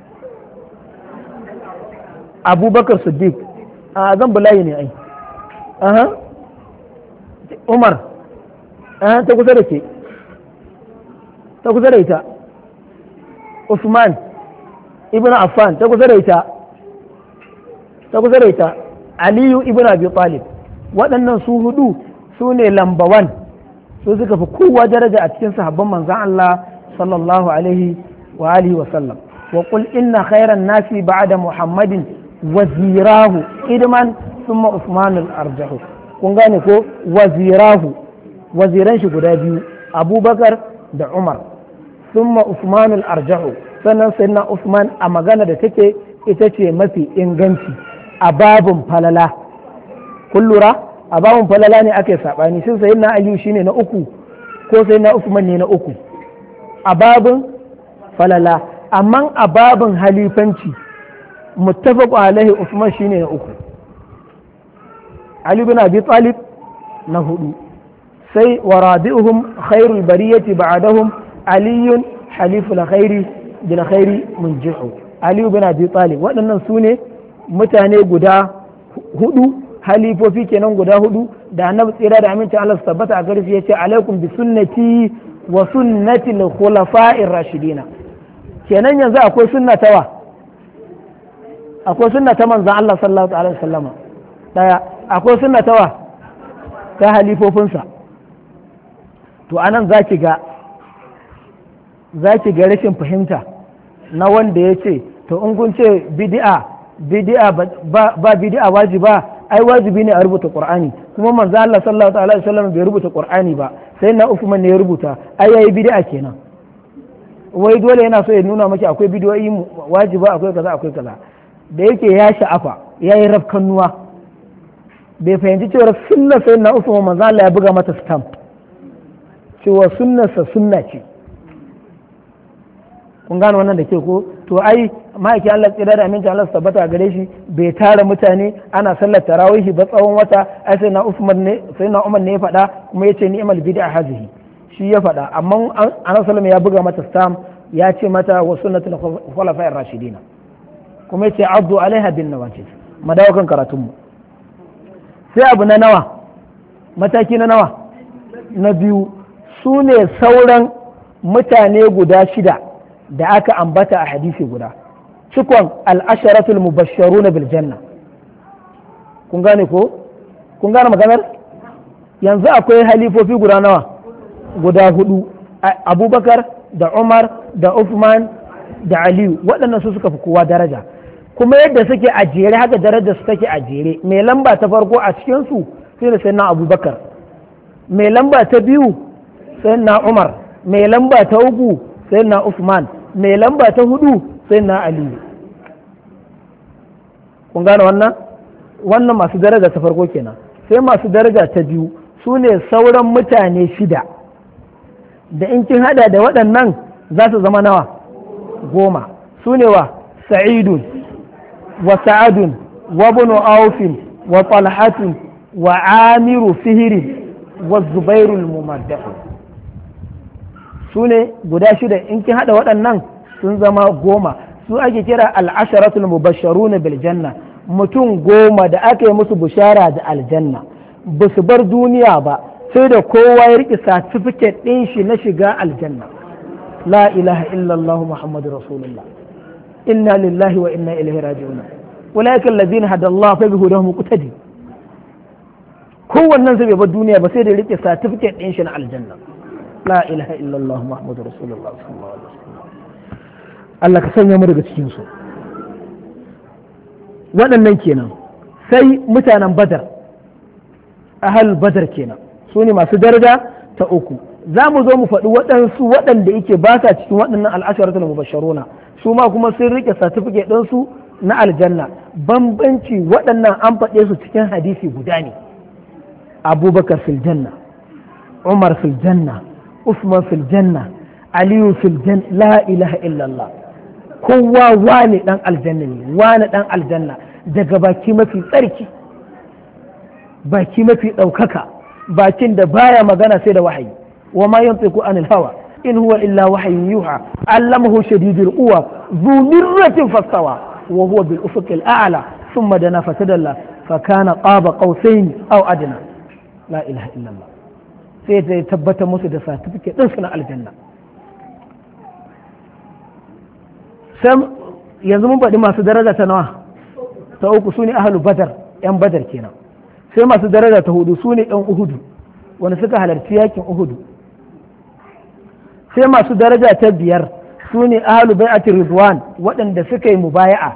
abubakar siddiq a zan bulayi ne ai umar ta kusa da ke ta kusa da ita usman ibn affan ta kusa da ita aliyu ibn abi talib waɗannan su hudu su ne lambawan su suka fi kowa daraja a cikin sahabban manzan Allah sallallahu alaihi wa alihi wa sallam wa qul inna khairan nasi ba'da muhammadin wazirahu idman thumma usman al-arjahu kun gane ko waziran shi guda biyu abubakar da umar thumma usman al-arjahu sannan sayyidina usman a magana da take ita ce mafi inganci a babun falala kun lura a babun falala ne ake sabani shin sayyidina aliyu shine na uku ko sayyidina usman ne na uku a babun falala amma a babun halifanci muttafaq alaihi Usman shine na uku Ali bin Abi Talib na hudu sai wa rabi'uhum khairul bariyati ba'dahum Ali haliful khairi bil khairi munjihu Ali bin Abi Talib waɗannan su ne mutane guda hudu halifofi kenan guda hudu da annabi tsira da amincin Allah su tabbata a gare shi yace alaikum bi sunnati wa sunnati al khulafa'ir rashidina kenan yanzu akwai sunnatawa akwai sunna ta manzan Allah sallallahu alaihi wasallama daya akwai sunna ta wa ta halifofinsa. To anan za ki ga rashin fahimta na wanda ya ce to in kun ce bid'a ba bid'a wajiba, ai wajibi ne a rubuta qur'ani, kuma manzo Allah sallallahu alaihi wasallam bai rubuta qur'ani ba, sai na Uthman ne ya rubuta, ai yayi bid'a kenan. Wai dole yana so ya nuna maki akwai bid'o'i wajiba, akwai kaza akwai kaza. Da yake ya sha'afa yayi rafkannuwa, bai fahimci cewa sunna sai na Uthman manzo Allah ya buga mata stamp cewa sunnarsa sunna ce. Kun gane wannan da ke ko? To ai ma'aikin Allah tsira da aminci Allah su tabbata gare shi bai tara mutane ana sallar tarawihi ba tsawon wata, ai sai na Umar ne ya faɗa, kuma yace ni'mal bid'a hazihi, shi ya faɗa. Amma Annabi sallallahu ya buga mata stamp ya ce mata wa sunnatul khulafa'ir rashidina, kuma yace addu alaiha bin nawajid. Madawa kan karatun mu sai abu na nawa, mataki na nawa, na biyu, su ne sauran mutane guda shida da aka ambata a hadisi guda, cikon al'asharatul mubashsharuna bil janna. Kun gane ko? Kun gane maganar? Yanzu akwai halifofi guda nawa? Guda hudu, Abubakar da Umar da Uthman da Aliyu, waɗannan su suka fi kowa daraja, kuma yadda suke a jere haka darajar su take a jere. Mai lamba ta farko a cikinsu sai da sayyidina Abubakar, mai lamba ta biyu sayyidina Umar, mai lamba ta uku sayyidina Uthman, mai lamba ta hudu sayyidina Ali. Kun gane wannan masu daraja ta farko kenan. Sai masu daraja ta biyu su ne sauran mutane shida da in kin hada da waɗannan za su zama nawa? 10. Su ne wa Sa'idun wa Sa'adun wa Ibn Aufin wa Talhatun wa Amiru Fihirin wa Zubairul Mumaddahu. Su ne guda shida, in kin hada waɗannan sun zama 10. Su ake kira al'asharatul mubashsharuna bil janna, mutum 10 da aka yi musu bushara da aljanna, ba su bar duniya ba sai da kowa ya riƙe certificate ɗin shi na shiga aljanna. La ilaha illallah Muhammadu Rasulullah, inna lillahi wa inna ilaihi raji'un. Ulaika allazina hadallahu fa bihudahum muqtadi. Kowannen sai bai bar duniya ba sai da riƙe certificate ɗin shi na aljanna. La ilaha illallah Muhammadu Rasulullah sallallahu alaihi wasallam. Allah ka sanya mu daga cikin su. Waɗannan kenan. Sai mutanen Badar, ahal Badar kenan, su ne masu daraja ta uku. Za mu zo mu faɗi waɗansu waɗanda yake ba sa cikin waɗannan al'asharatul mubashsharuna, su ma kuma sun rike certificate ɗinsu na aljanna. Bambanci waɗannan an faɗe su cikin hadisi guda ne. Abubakar fil janna, Umar fil janna, Usman fil janna, Aliyu fil janna, la ilaha illallah. Kowa wane dan aljanna ne, wane dan aljanna, daga baki mafi tsarki, baki mafi ɗaukaka, bakin da baya magana sai da wahayi. Wa ma yantiqu anil hawa in huwa illa wahyun yuha, allamahu shadidul quwa dhu mirratin fastawa wa huwa bil ufuqil a'la thumma dana fatadalla fa kana qaba qausain aw adna. La ilaha illallah. Sai ta tabbata musu da certificate din su na aljanna. Sam yanzu mun faɗi masu daraja ta nawa? Ta uku su ne ahalu Badar, yan Badar kenan. Sai masu daraja ta hudu su ne ɗan Uhudu, wanda suka halarci yakin Uhudu. Sai masu daraja ta biyar su ne ahalu bai'atir Ridwan, waɗanda suka yi mubaya'a.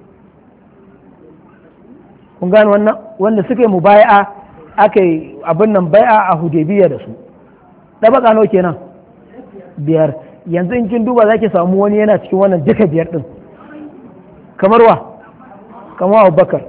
Kun gane wannan? Wanda suka yi mubaya'a aka yi abin nan bai'a a Hudaybiya da su. Ɗabaka nawa kenan? 5. Yanzu in kin duba zaki samu wani yana cikin wannan duka 5 din. Kamar wa? Kamar Abubakar.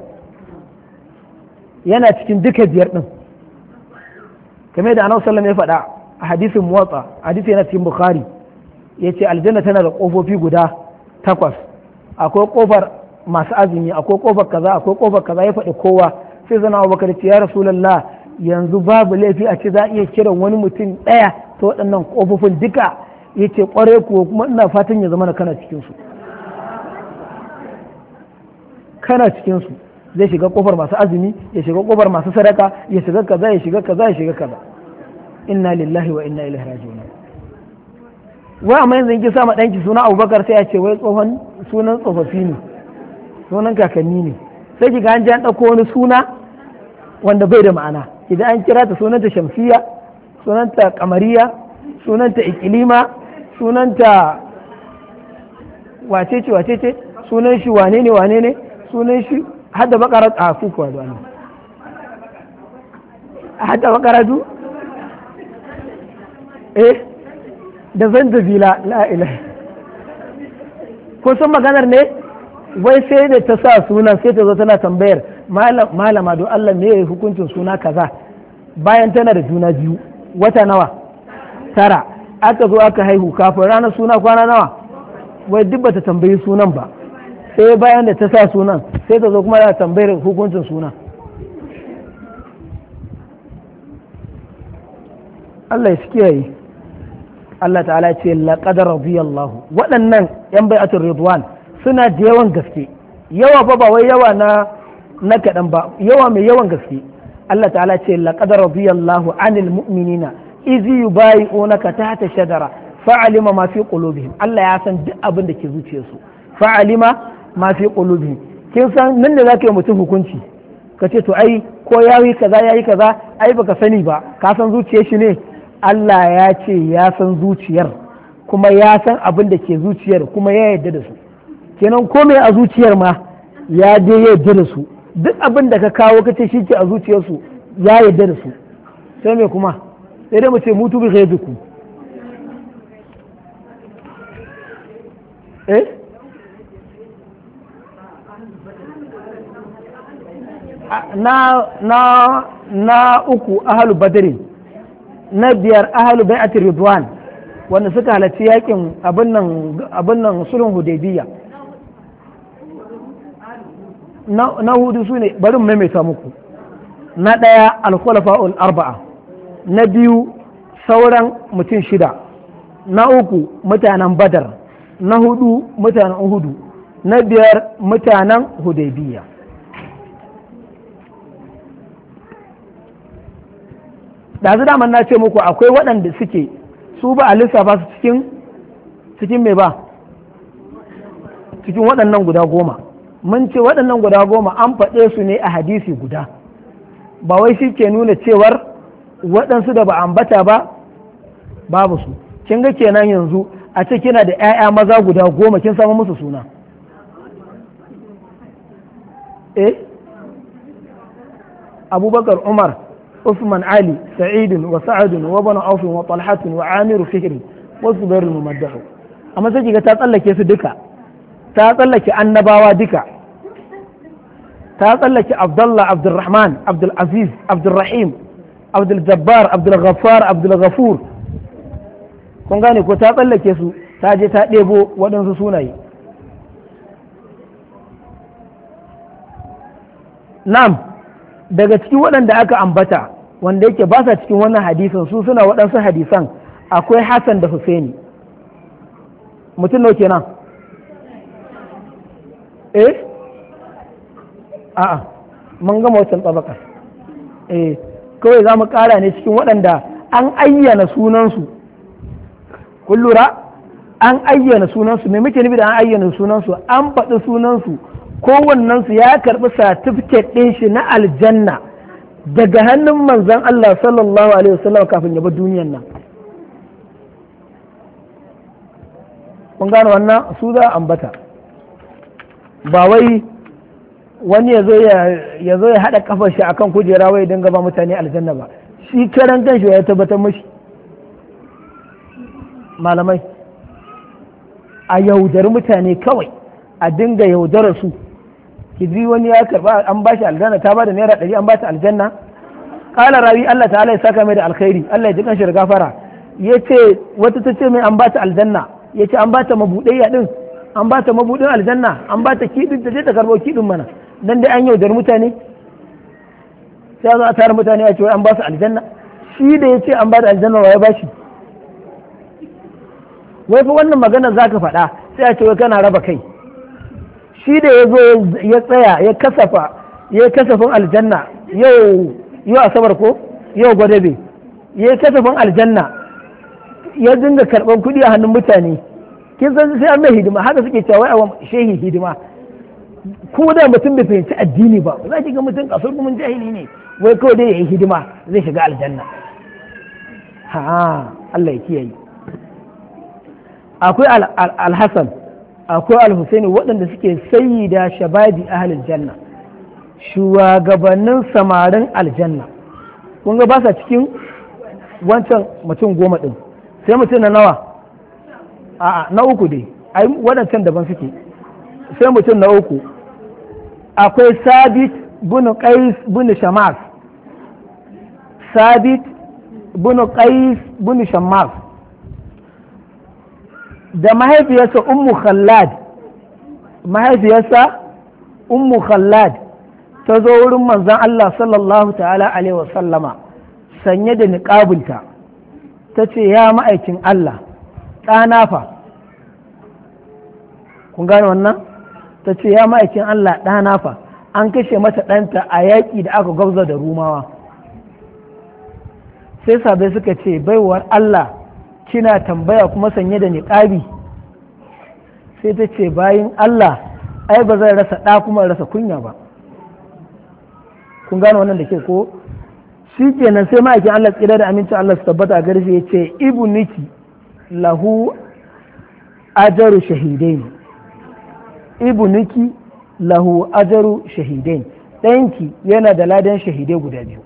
Yana cikin duka 5 din. Kamar da Annabi sallallahu alaihi wasallam ya faɗa a hadisin Muwatta, hadisi yana cikin Bukhari, yace aljanna tana da kofofi guda 8. Akwai kofar masu azumi, akwai kofar kaza, akwai kofar kaza, ya faɗi kowa. Sai zana Abubakar ce ya Rasulullah, yanzu babu laifi a ce za a iya kiran wani mutum ɗaya ta waɗannan kofofin duka. Yace kware kuwa, kuma ina fatan ya zama na kana cikinsu. Kana cikinsu. Zai shiga kofar masu azumi, ya shiga kofar masu sadaka, ya shiga kaza, ya shiga kaza, ya shiga kaza. Inna lillahi wa inna ilaihi raji'un. Wai amma yanzu in ki sa ma danki suna Abubakar sai ya ce wai tsohon sunan tsofaffi ne, sunan kakanni ne. Sai ki ga an ji an dauko wani suna wanda bai da ma'ana idan an kira ta sunanta shamsiya, sunanta kamariya, sunanta ikilima, sunanta wacece sunan shi wane ne sunan shi hadda bakarat a kuka da wani hadda bakaratu da zanzabila la ilaha ko san maganar ne wai sai da ta sa sunan sai ta zo tana tambayar malama don Allah me yayi hukuncin suna kaza bayan tana da juna biyu wata nawa 9 aka zo aka haihu kafin ranar suna kwana nawa wai duk bata tambayi sunan ba sai bayan da ta sa sunan sai ta zo kuma da tambayar hukuncin suna. Allah ya kiyaye. Allah ta'ala ce laqad radiyallahu waɗannan yan bai'atul ridwan suna da yawan gaske yawa ba wai yawa na kaɗan ba yawa mai yawan gaske. Allah ta'ala ce laqad radiyallahu anil mu'minina iz yubayi'unaka tahta shajara fa'alima ma fi qulubihim Allah ya san duk abin da ke zuciyarsu fa'alima ma fi qulubihim kin san nan da zaka yi mutum hukunci ka ce to ai ko yayi kaza ai baka sani ba ka san zuciyar shi ne Allah ya ce ya san zuciyar kuma ya san abin da ke zuciyar kuma ya yarda da su kenan komai a zuciyar ma ya je ya yarda da su duk abin da ka kawo ka ce shi ke a zuciyarsu ya yarda da su sai me kuma sai dai mu ce mutu bi ghaibikum na uku ahalu badrin na 5 ahalu bai'atir ridwan wanda suka halarci yakin abin nan sulhun hudaybiyya na hudu su ne bari mu maimaita muku na 1 al-khulafa'ul arba'a na 2 sauran mutum 6 na 3 mutanen badar na 4 mutanen uhudu na 5 mutanen hudaybiyya. ɗazu daman na ce muku akwai waɗanda suke su ba a lissafa su cikin mai ba cikin waɗannan guda 10 mun ce waɗannan guda 10 an faɗe su ne a hadisi guda ba wai shi ke nuna cewar waɗansu da ba ambata ba babu su kin ga kenan yanzu a ce kina da 'ya'ya maza guda 10 kin samu musu suna Abubakar Umar Usman Ali Sa'id wa Sa'ad wa Banu Auf wa Talhat wa Amir Fikri wa Zubair al-Mumaddah amma sai kiga ta tsallake su duka ta tsallake annabawa duka ta tsallake Abdullah Abdurrahman Abdul Aziz Abdul Rahim Abdul Jabbar Abdul Ghaffar Abdul Ghafur kun gane ko ta tsallake su ta je ta ɗebo waɗansu sunaye nam daga cikin waɗanda aka ambata wanda yake ba sa cikin wannan hadisin su suna waɗansu hadisan akwai Hassan da Husaini mutum nau kenan a'a mun gama wancan tsabaka kawai za mu ƙara ne cikin waɗanda an ayyana sunansu kun lura an ayyana sunansu me muke nufi da an ayyana sunansu an faɗi sunansu kowannensu ya karɓi satifiket ɗin shi na aljanna daga hannun manzan Allah sallallahu alaihi wasallam kafin ya bar duniyan nan kun gane wannan su za a ambata ba wai wani ya zo ya haɗa kafar shi akan kujera wai dinga ba mutane aljanna ba shi karan kanshi ya tabbatar mashi malamai a yaudari mutane kawai a dinga yaudarar su kiji wani ya karba an bashi aljanna ta bada naira 100 an bata aljanna qala rawi Allah ta'ala ya saka mai da alkhairi Allah ya ji kanshi da gafara yace wata tace mai an bata aljanna yace an bata mabudaiya din an bata mabudin aljanna an bata kidin ta je ta karbo kidin mana dan dai an yaudar mutane sai zo a tare mutane a ce wai an ba su aljanna shi da yace an bata aljanna wa ya bashi wai fa wannan magana zaka faɗa sai a ce wai kana raba kai shi da ya zo ya tsaya ya kasafin aljanna yau asabar ko yau gwadabe ya kasafin aljanna ya dinga karɓar kuɗi a hannun mutane kin san sai an mai hidima haka suke cewa wai a shehi hidima ko da mutum bai fahimci addini ba za ki ga mutum kasar kuma jahili ne wai kawai dai ya yi hidima zai shiga aljanna. Ha, Allah ya kiyaye. Akwai al-Hassan, akwai al-Husaini waɗanda suke sayyida shababi ahlil janna, shugabannin samarin aljanna. Kun ga ba sa cikin wancan mutum 10 ɗin, sai mutum na nawa? A'a, na uku dai, ai waɗancan daban suke. Sai mutum na uku, akwai Sabit bin Qais bin Shammas. Sabit bin Qais bin Shammas da mahaifiyarsa Ummu Khallad ta zo wurin manzon Allah sallallahu ta'ala alaihi wa sallama sanye da niqabinta, ta ce ya ma'aikin Allah ɗana fa. Kun gane wannan? Ta ce ya ma'aikin Allah ɗana fa, an kashe mata ɗanta a yaƙi da aka gwabza da Rumawa. Sai sabai suka ce baiwar Allah kina tambaya kuma sanye da niqabi? Sai ta ce bayin Allah ai ba zai rasa ɗa kuma rasa kunya ba. Kun gane wannan da ke ko? Shi kenan sai ma'aikin Allah tsira da amincin Allah su tabbata a gare shi ya ce ibniki lahu ajaru shahidain, ibniki lahu ajaru shahidain, ɗanki yana da ladan shahidai guda 2.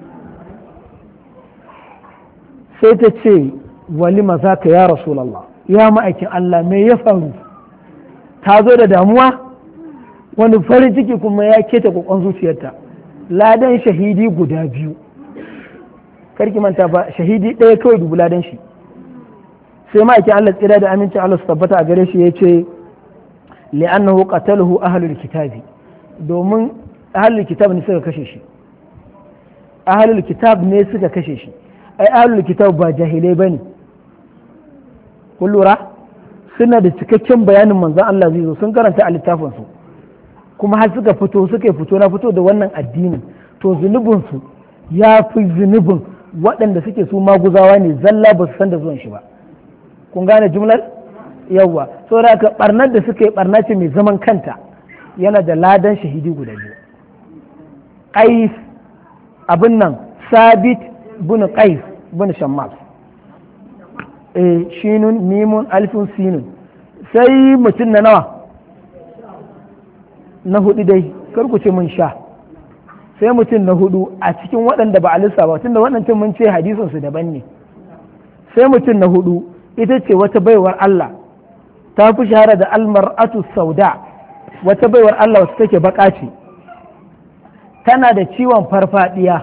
sai ta ce wali maza ka ya rasulallah, ya ma'aikin Allah me ya faru? Ta zo da damuwa, wani farin ciki kuma ya keta kokon zuciyarta. Ladan shahidi guda 2, karki manta ba, shahidi ɗaya kawai dubu ladan shi. Sai ma'aikin Allah tsira da amincin Allah su tabbata a gare shi ya ce li'annahu qatalahu ahlul kitabi, domin ahlul kitab ne suka kashe shi. Ahlul kitab ne suka kashe shi. Ai ahlul kitab ba jahilai bane. Kun lura? Suna da cikakken bayanin manzon Allah zai zo, sun karanta a littafin su, kuma har suka fito na fito da wannan addinin, to zunubin su ya fi zunubin waɗanda suke su maguzawa ne zalla ba su san da zuwan shi ba. Kun gane jumlar? Yawwa, saboda haka barnar da suka yi barna ce mai zaman kanta, yana da ladan shahidi guda 2. Qais abin nan Sabit bin Qais bin Shammas, shinun mimun alifun sinun. Sai mutum na nawa? Na 4 dai, kar ku ce mun sha. Sai mutum na 4 a cikin waɗanda ba a lissafa, tunda waɗancan mun ce hadisin su daban ne. Sai mutum na 4 ita ce wata baiwar Allah, ta fi shahara da almar'atu sauda, wata baiwar Allah wacce take baka ce, tana da ciwon farfadiya.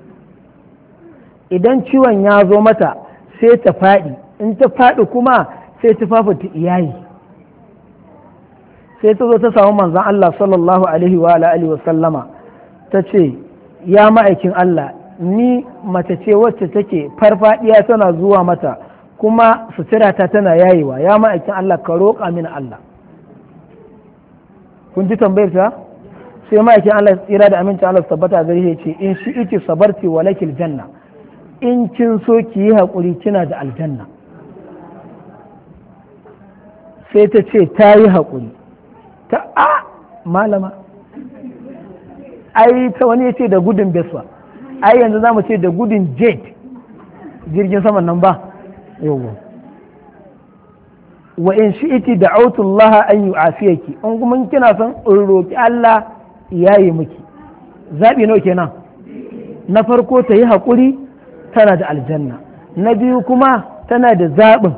Idan ciwon ya zo mata sai ta faɗi, in ta faɗi kuma sai ta fafata iyayi. Sai ta zo ta samu manzon Allah sallallahu alaihi wa alihi wa sallama, ta ce ya ma'aikin Allah, ni mace ce wacce take farfadiya tana zuwa mata kuma suturata tana yayewa, ya ma'aikin Allah ka roƙa mini Allah. Kun ji tambayar ta? Sai ma'aikin Allah tsira da aminci Allah su tabbata gare shi ce in shi iki sabarti wa lakil janna, in kin so ki yi haƙuri kina da aljanna. Sai ta ce ta yi haƙuri. Ta malama, ai ta wani ya ce da gudun beswa, ai yanzu za mu ce da gudun jet, jirgin saman nan ba. Yawwa, wa in shi'iti da'autu Allah an yu'afiyaki, in kuma kina son in roki Allah yayi miki. Zabi nawa kenan? Na farko ta yi haƙuri tana da aljanna, na biyu kuma tana da zaɓin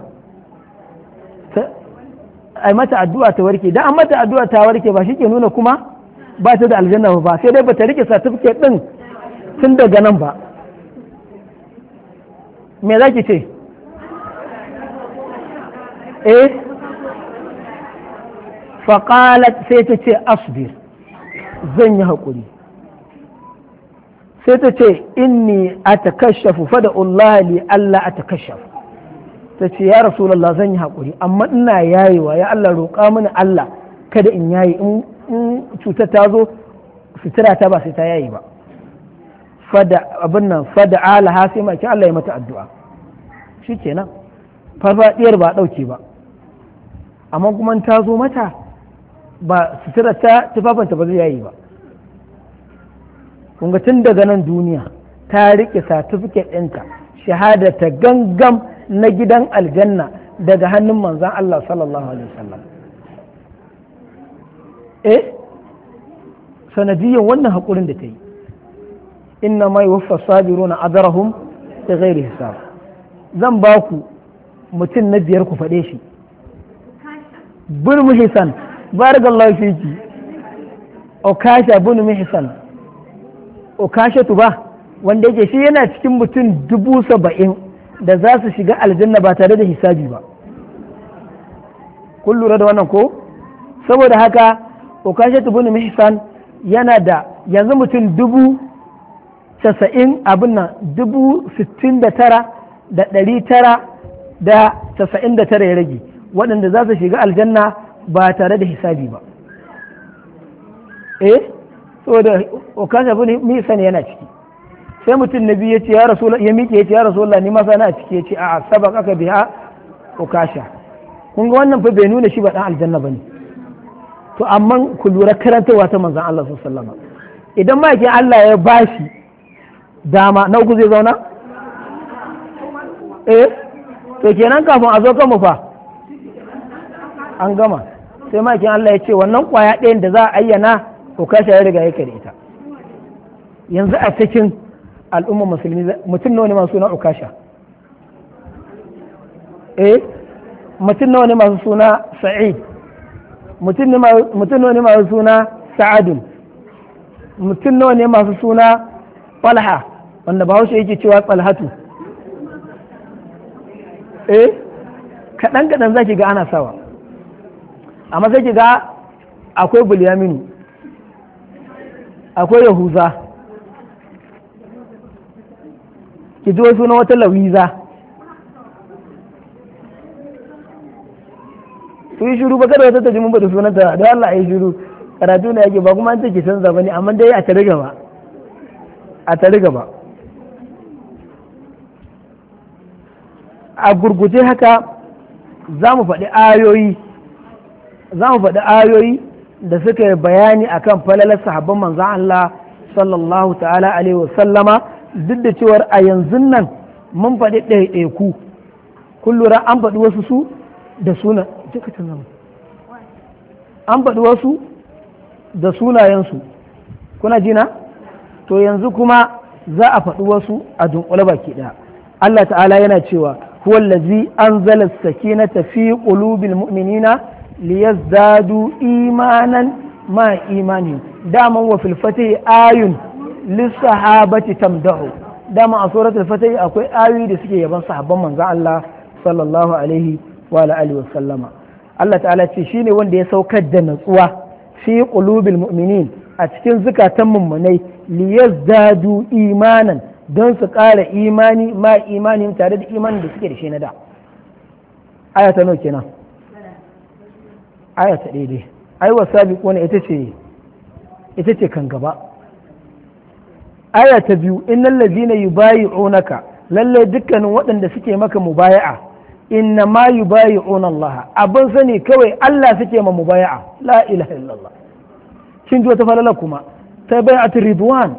ai mata addu'a ta warke. Dan an mata addu'a ta warke ba shi ke nuna kuma ba ta da aljanna ba, sai dai ba ta rike certificate din tun daga nan ba. Me za ki ce? Faƙalat sai ta ce asbir, zan yi haƙuri. Sai ta ce inni atakashafu fada Allah li Allah atakashafu. Ta ce ya Rasulullah zan yi haƙuri amma ina yayewa, ya Allah roƙa mini Allah kada in yayi, in cutar ta zo sutura ta ba sai ta yayi ba. Fada abin nan fada alaha sai maki Allah ya mata addu'a. Shi kenan farfadiyar ba ɗauke ba, amma kuma ta zo mata ba sutura ta tufafanta ba zai yayi ba. kun ga tun daga nan duniya ta rike certificate ɗinta shahada ta gangam na gidan aljanna daga hannun manzan Allah sallallahu alaihi wasallam sanadiyan wannan haƙurin da ta yi inna ma yuwaffa sabiruna ajrahum da ghairi hisab. zan ba ku mutum na biyar ku faɗe shi bin muhisan barakallahu fiki okasha bin muhisan okasha ba wanda yake shi yana cikin mutum 70,000 da za su shiga aljanna ba tare da hisabi ba. kun lura da wannan ko? saboda haka okasha bin muhisan yana da yanzu mutum 90,000 abin nan 69,999 ya rage waɗanda za su shiga aljanna ba tare da hisabi ba. saboda okasha bin muhisan yana ciki. sai mutum na biyu ya ce ya miƙe ya ce ya rasulullah ni ma sana a ciki ya ce a sabak aka biya ukasha. kun ga wannan fa bai nuna shi ba dan aljanna bane. to amma ku lura karantarwa ta manzon Allah sallallahu alaihi wasallam idan ma yake Allah ya bashi dama na uku zai zauna to kenan kafin a zo kan mu fa an gama sai ma yake Allah ya ce wannan kwaya ɗayan da za a ayyana ukasha ya riga yake da ita. yanzu a cikin al'umma musulmi mutum nawa ne masu suna ukasha? mutum nawa ne masu suna sa'id? mutum nawa ne masu suna sa'adun? mutum nawa ne masu suna falha wanda bahaushe yake cewa tsalhatu? kaɗan za ki ga ana sawa, amma sai ki ga akwai bulyaminu, akwai yahuza, ki ji wasu na wata lawiza. su yi shiru ba kada wata ta ji mun bada sunanta da Allah ya yi shiru karatu ne yake ba kuma an ce ki canza bane amma dai a tare gaba a gurguje haka za mu faɗi ayoyi da suka yi bayani akan falalar sahabban manzon Allah sallallahu ta'ala alaihi wa sallama. duk da cewar a yanzu nan mun faɗi ɗaiɗaiku kun lura an faɗi wasu su da suna an faɗi wasu da sunayensu kuna jina to yanzu kuma za a faɗi wasu a dunkule baki ɗaya. Allah ta'ala yana cewa huwa allazi anzala as-sakinata fi qulubil mu'minina liyazdadu imanan ma imanihim daman wa fil fatih ayun lissahabati tamdahu dama a suratul fatih akwai ayoyi da suke yaban sahabban manzon Allah sallallahu alaihi wa alihi wa sallama. Allah ta'ala ce shine wanda ya saukar da natsuwa fi qulubil mu'minin a cikin zukatan mummunai liyazdadu imanan don su ƙara imani ma imanin tare da imanin da suke da shi na da. aya ta nawa kenan? aya ta daidai. ai wasabiquna ita ce kan gaba. aya ta biyu innal ladina yubayi'unaka lalle dukkanin waɗanda suke maka mubaya'a inna ma yubayi'una Allah abin sani kawai Allah suke ma mubaya'a la ilaha illallah. kin ji wata falala kuma ta bai'at ridwan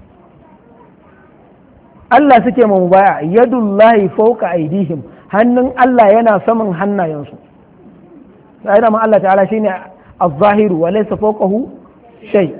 Allah suke ma mubaya'a yadullahi fawqa aydihim hannun Allah yana saman hannayensu. sai da ma Allah ta'ala shine az-zahiru wa laysa fawqahu shay.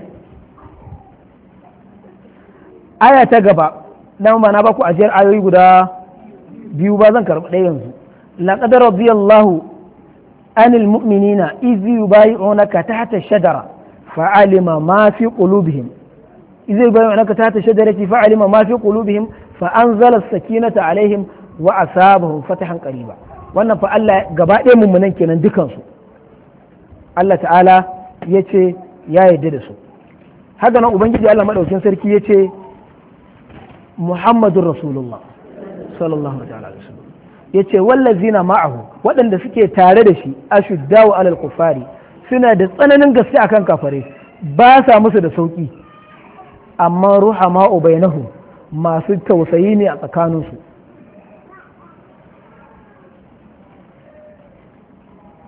aya ta gaba dan ma na baku ajiyar ayoyi guda biyu ba zan karɓi ɗaya yanzu. laqad radiyallahu anil mu'minina idh yubayi'unaka tahta ash-shajara fa'alima ma fi qulubihim idh yubayi'unaka tahta ash-shajarati fa'alima ma fi qulubihim fa'anzala as-sakinata alaihim wa asabahum fatahan qariba. wannan fa Allah gaba ɗaya mummunan kenan dukansu Allah ta'ala yace ya yarda da su. haka nan ubangiji Allah madaukin sarki yace Muhammadur Rasulullah sallallahu alaihi wasallam yace wallazina ma'ahu waɗanda suke tare da shi ashuddau alal kufari suna da tsananin gaske akan kafare ba sa musu da sauki amma ruhama'u bainahum masu tausayi ne a tsakaninsu.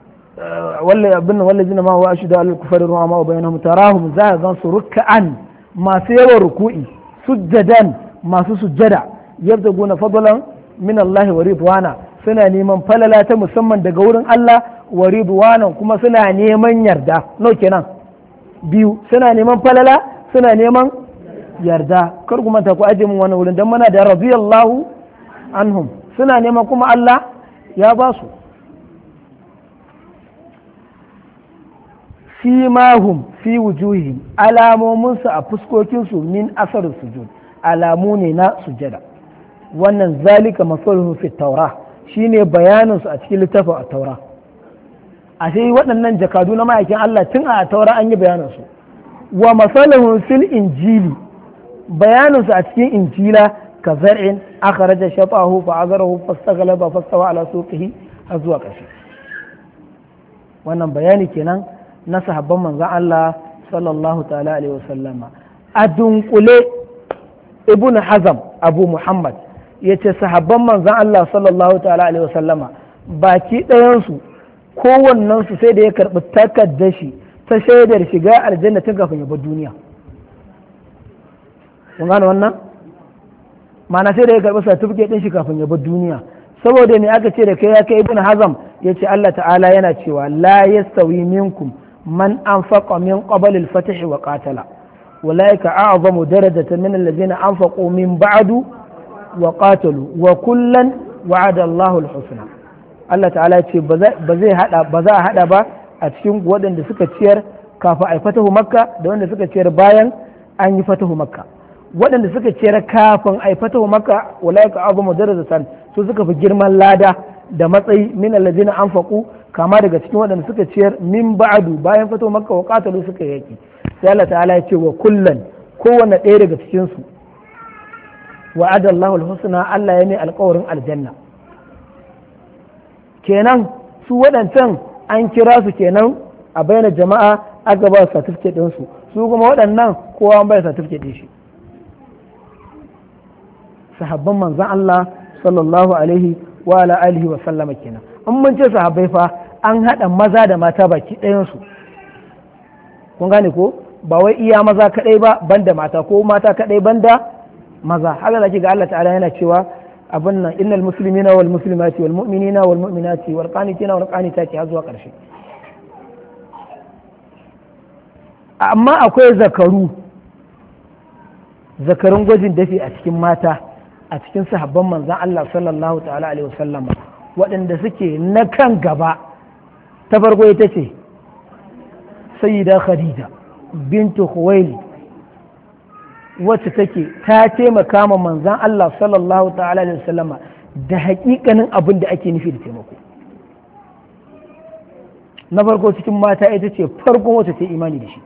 wallazina ma'ahu ashuddau alal kufari ruhama'u bainahum tarahum za gan su ruk'an masu yawan ruku'i sujjadan masu sujjada yabtaguna fadlan min Allah wa ridwana suna neman falala ta musamman daga wurin Allah wa ridwanan kuma suna neman yarda no kenan biyu suna neman falala suna neman yarda kar ku manta ku aje mun wannan wurin dan muna da radiyallahu anhum suna neman kuma Allah ya ba su simahum fi wujuhihim alamominsu a fuskokinsu min asar sujud alamu ne na sujada wannan zalika masaluhu fi taura shine bayaninsu a cikin littafin a taura a sai waɗannan jakadu na ma'aikin Allah tun a taura an yi bayaninsu wa masaluhu fil injili bayaninsu a cikin injila ka zar'in akhraja shatahu fa azarahu fastaghlaba fastawa ala suqihi har zuwa ƙarshe wannan bayani kenan na sahabban manzan Allah sallallahu ta'ala alaihi wasallama a dunkule ibn hazam abu muhammad ya ce sahabban manzan Allah sallallahu ta'ala alaihi wasallama baki ɗayansu kowannensu sai da ya karɓi takardar shi ta shaidar shiga aljanna tun kafin ya bar duniya kun gane wannan ma'ana sai da ya karɓi certificate ɗin shi kafin ya bar duniya saboda ne aka ce da kai ya kai ibn hazam ya ce Allah ta'ala yana cewa la yastawi minkum من أنفق من قبل الفتح وقاتل أولئك أعظم درجة من الذين أنفقوا من بعد وقاتلوا وكلا وعد الله الحسنى الله تعالى يقول بزا هذا با أتشين ودن دسكة تشير كافة أي فتح مكة دون دسكة تشير باين أن يفتح مكة ودن دسكة تشير كافة أي فتح مكة أولئك أعظم درجة سوزك في جرمان لادا da matsayi min allazina anfaqu kama daga cikin waɗanda suka ciyar min ba'du bayan fito makka wa qatalu suka yaki sai Allah ta'ala ya ce wa kullan kowanne ɗaya daga cikin su wa'ada Allahu al-husna Allah ya ne alƙawarin aljanna kenan su waɗancan an kira su kenan a bayyana jama'a aka ba certificate ɗin su kuma waɗannan kowa an bai certificate ɗin shi sahabban manzon Allah sallallahu alaihi wa ala alihi wa sallama kenan in mun ce sahabbai fa an haɗa maza da mata baki ɗayansu kun gane ko ba wai iya maza kaɗai ba banda mata ko mata kaɗai banda maza haka zaki ga Allah ta'ala yana cewa abin nan innal muslimina wal muslimati wal mu'minina wal mu'minati wal qanitina wal qanitati har zuwa ƙarshe amma akwai zakarun gwajin dafi a cikin mata a cikin sahabban manzan Allah sallallahu ta'ala alaihi wasallam waɗanda suke na kan gaba ta farko ita ce sayyida khadija bintu khuwaili wacce take ta taimaka ma manzan Allah sallallahu ta'ala alaihi wasallam da haƙiƙanin abin da ake nufi da taimako na farko cikin mata ita ce farko wacce ta imani da shi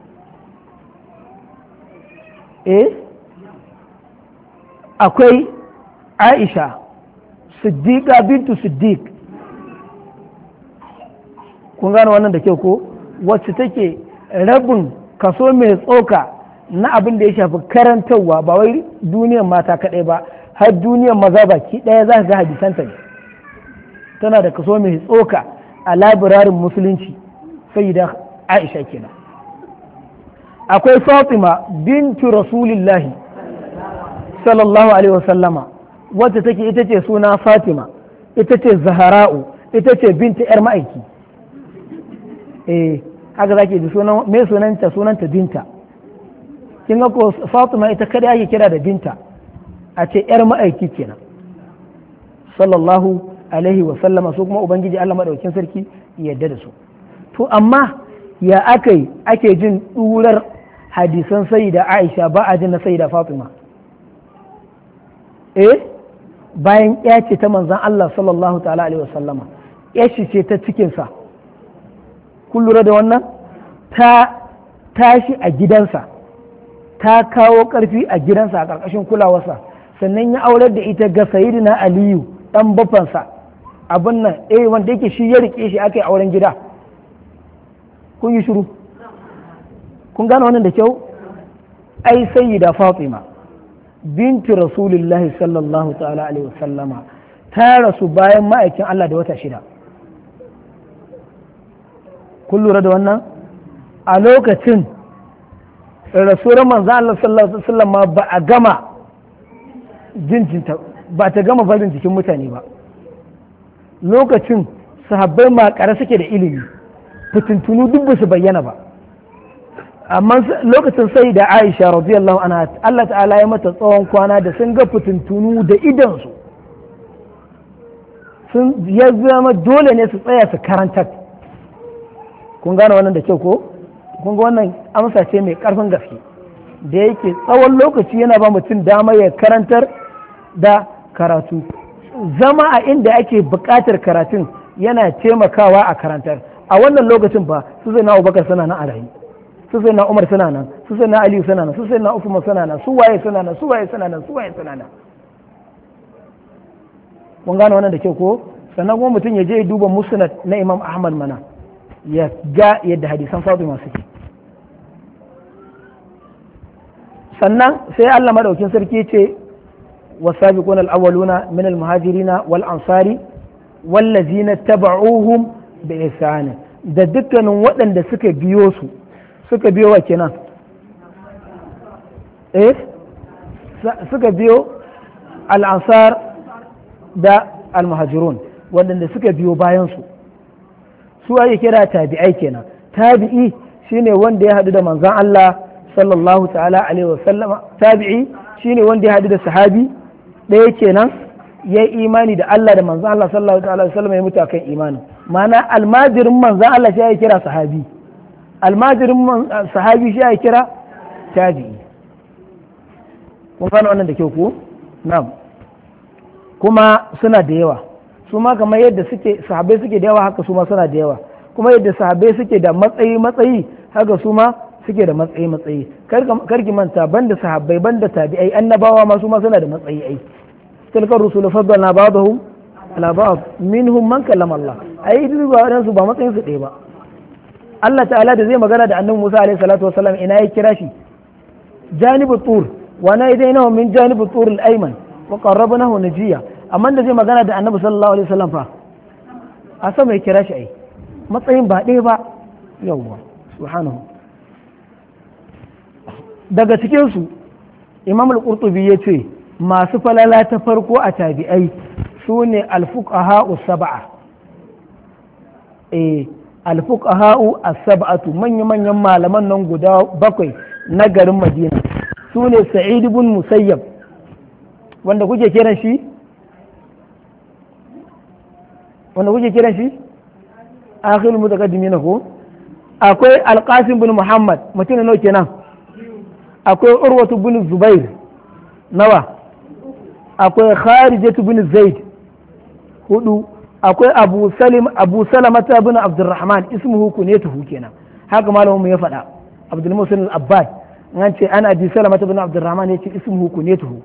akwai aisha siddiqa bintu siddiq kun gane wannan da kyau ko wacce take rabin kaso mai tsoka na abin da ya shafi karantarwa ba wai duniyar mata kaɗai ba har duniyar maza baki ɗaya za ka ga hadisanta ne tana da kaso mai tsoka a labirarin musulunci sai da aisha kenan akwai fatima bintu rasulillahi sallallahu alaihi wasallama wacce take ita ce suna fatima ita ce zahara'u ita ce binta yar ma'aiki haka zaki ji sunan me sunanta binta kin ga ko fatima ita kada ake kira da binta a ce yar ma'aiki kenan sallallahu alaihi wasallama su kuma ubangiji Allah madaukakin sarki yadda da su to amma ya ake jin durar hadisan sayyida Aisha ba a jin na sayyida Fatima bayan ya ce ta manzan Allah sallallahu ta'ala alaihi wasallama ya ce ta cikinsa kun lura da wannan ta tashi a gidansa ta kawo ƙarfi a gidansa a ƙarƙashin kulawarsa sannan ya aurar da ita ga sayidina aliyu ɗan bafansa abin nan wanda yake shi ya rike shi aka yi auren gida kun yi shiru kun gane wannan da kyau ai sayyida fatima binti rasulillahi sallallahu ta'ala alaihi wasallama ta rasu bayan ma'aikin Allah da wata 6 kun lura da wannan a lokacin rasuwar manzo Allah sallallahu alaihi wasallam ma ba a gama jinjinta ba ta gama farin jikin mutane ba lokacin sahabbai makare suke da ilimi fitintunu duk ba su bayyana ba amma lokacin sai da Aisha radiyallahu anha Allah ta'ala ya mata tsawon kwana da sun ga fitintunu da idansu sun ya zama dole ne su tsaya su karanta kun gane wannan da kyau ko kun ga wannan amsa ce mai karfin gaske da yake tsawon lokaci yana ba mutum dama ya karantar da karatu zama a inda ake buƙatar karatun yana taimakawa a karantar a wannan lokacin ba su zai na Abubakar suna nan a rayu su sai na Umar suna nan su sai na Aliyu suna nan su sai na Uthman suna nan su waye suna nan su waye suna nan su waye suna nan kun gane wannan da kyau ko sannan kuma mutum ya je ya duba musnad na Imam Ahmad mana ya ga yadda hadisan Fatima suke sannan sai Allah madaukin sarki ce wasabiquna al-awwaluna min al-muhajirina wal ansari wallazina taba'uhum bi ihsan da dukkanin waɗanda suka biyo su suka biyo wa kenan suka biyo al-ansar da al-muhajirun waɗanda suka biyo bayan su ake kira tabi'ai kenan tabi'i shine wanda ya haɗu da manzon Allah sallallahu ta'ala alaihi wa sallama tabi'i shine wanda ya haɗu da sahabi ɗaya kenan ya yi imani da Allah da manzon Allah sallallahu ta'ala alaihi wa sallama ya mutu akan imani ma'ana almajirin manzon Allah shi ya kira sahabi almajirin sahabi shi ya kira tabi'i kun gane wannan da kyau ko na'am kuma suna da yawa su ma kamar yadda suke sahabbai suke da yawa haka su ma suna da yawa kuma yadda sahabbai suke da matsayi haka su ma suke da matsayi karki manta banda sahabbai banda tabi'ai annabawa ma su ma suna da matsayi ai tilkar rusulu faddalna ba'dahum ala ba'd minhum man kallama Allah ai duk ba wadansu ba matsayin su ɗaya ba Allah ta'ala da zai magana da annabi Musa alaihi salatu wasallam ina ya kira shi janibu tur wa naidainahu min janibu tur al-ayman wa qarrabnahu najiya amma da zai magana da annabi sallallahu alaihi wasallam fa a sama ya kira shi ai matsayin ba ɗaya ba yawwa subhanahu daga cikin su imam al-qurtubi ya ce masu falala ta farko a tabi'ai su ne al-fuqaha'u sab'a al-fuqaha'u as-sab'atu manya-manyan malaman nan guda bakwai na garin Madina su ne Sa'id ibn Musayyab wanda kuke kiran shi akhirul mutaqaddimin ko akwai Al-Qasim bin Muhammad mutum ne kenan akwai Urwatu bin Zubair nawa akwai Kharijatu bin Zaid hudu akwai Abu Salamata bin Abdurrahman ismuhu kunyatuhu kenan haka malamin mu ya faɗa Abdul Musin al-Abbad an ce ana Abi Salamata bin Abdurrahman yace ismuhu kunyatuhu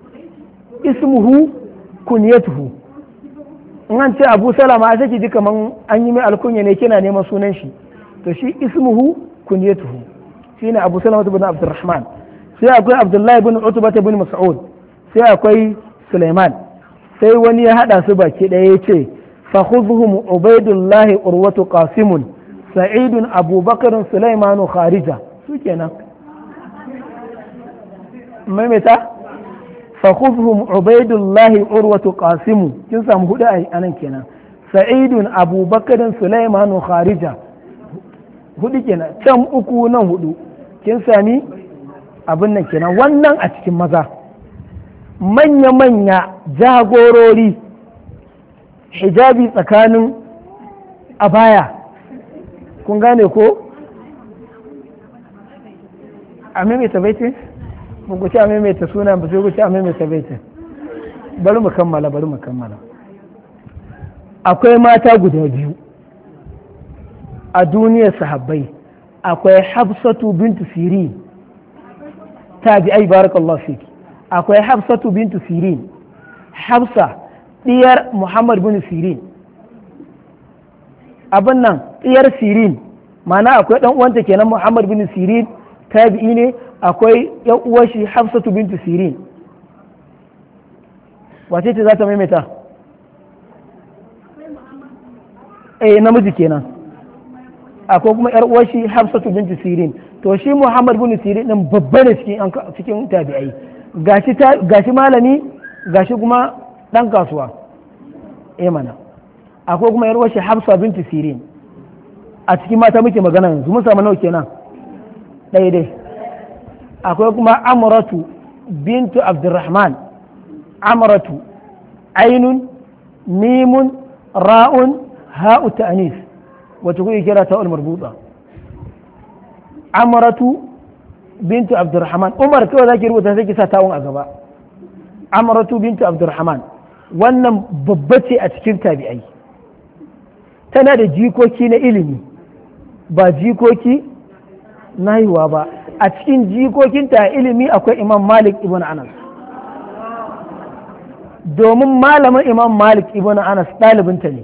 an ce Abu Salama a saki ji kaman an yi mai alkunya ne kina neman sunan shi to shi ismuhu kunyatuhu shine Abu Salamata bin Abdurrahman sai akwai Abdullahi bin Utbah bin Mas'ud sai akwai Sulaiman sai wani ya hada su baki daya yace فخذهم عبيد الله أروة قاسم سعيد أبو بكر سليمان خارجة شو كنا متى فخذهم عبيد الله أروة قاسم كن سام هدا أنا كنا سعيد أبو بكر سليمان خارجة هدي كنا كم أكونا هدو كن سامي abin nan kenan wannan a cikin maza manya-manya jagorori hijabi tsakanin abaya kun gane ko a maimaita baitin ba ku ci a maimaita suna ba sai ku ci a maimaita baitin bari mu kammala akwai mata guda biyu a duniyar sahabbai akwai Hafsatu bintu Sirin tabi'ai barakallahu fiki akwai Hafsatu bintu Sirin Hafsa diyar Muhammad bin Sirin abin nan diyar Sirin mana akwai dan uwanta kenan Muhammad bin Sirin tabi'i ne akwai yan uwar shi Hafsatu bintu Sirin wace ce za ta maimaita namiji kenan akwai kuma yar uwar shi Hafsatu bintu Sirin to shi Muhammad bin Sirin din babba ne cikin tabi'ai gashi malami gashi kuma dan kasuwa mana akwai kuma yarwar shi Hafsa binti Sirin a cikin mata muke magana yanzu mun samu nawa kenan ɗaya dai akwai kuma Amratu bintu Abdurrahman Amratu ainun mimun ra'un ha'u ta'anis wacce kuke kira ta marbuta Amratu bintu Abdurrahman Umar kawai zaki rubuta sai ki sa tawun a gaba Amratu bintu Abdurrahman wannan babba ce a cikin tabi'ai tana da jikoki na ilimi ba jikoki na haihuwa ba a cikin jikokinta ilimi akwai Imam Malik ibn Anas domin malamin Imam Malik ibn Anas ɗalibinta ne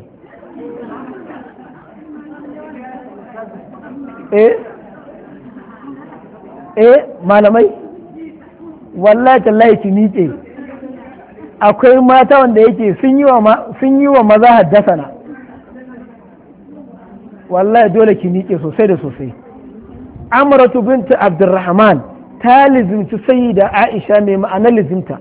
malamai wallahi tallahi ki miƙe akwai mata wanda yake sun yi wa maza haddasana wallahi dole ki miƙe sosai da sosai Amratu bintu Abdurrahman ta lizimci sayyida Aisha mai ma'anar lizimta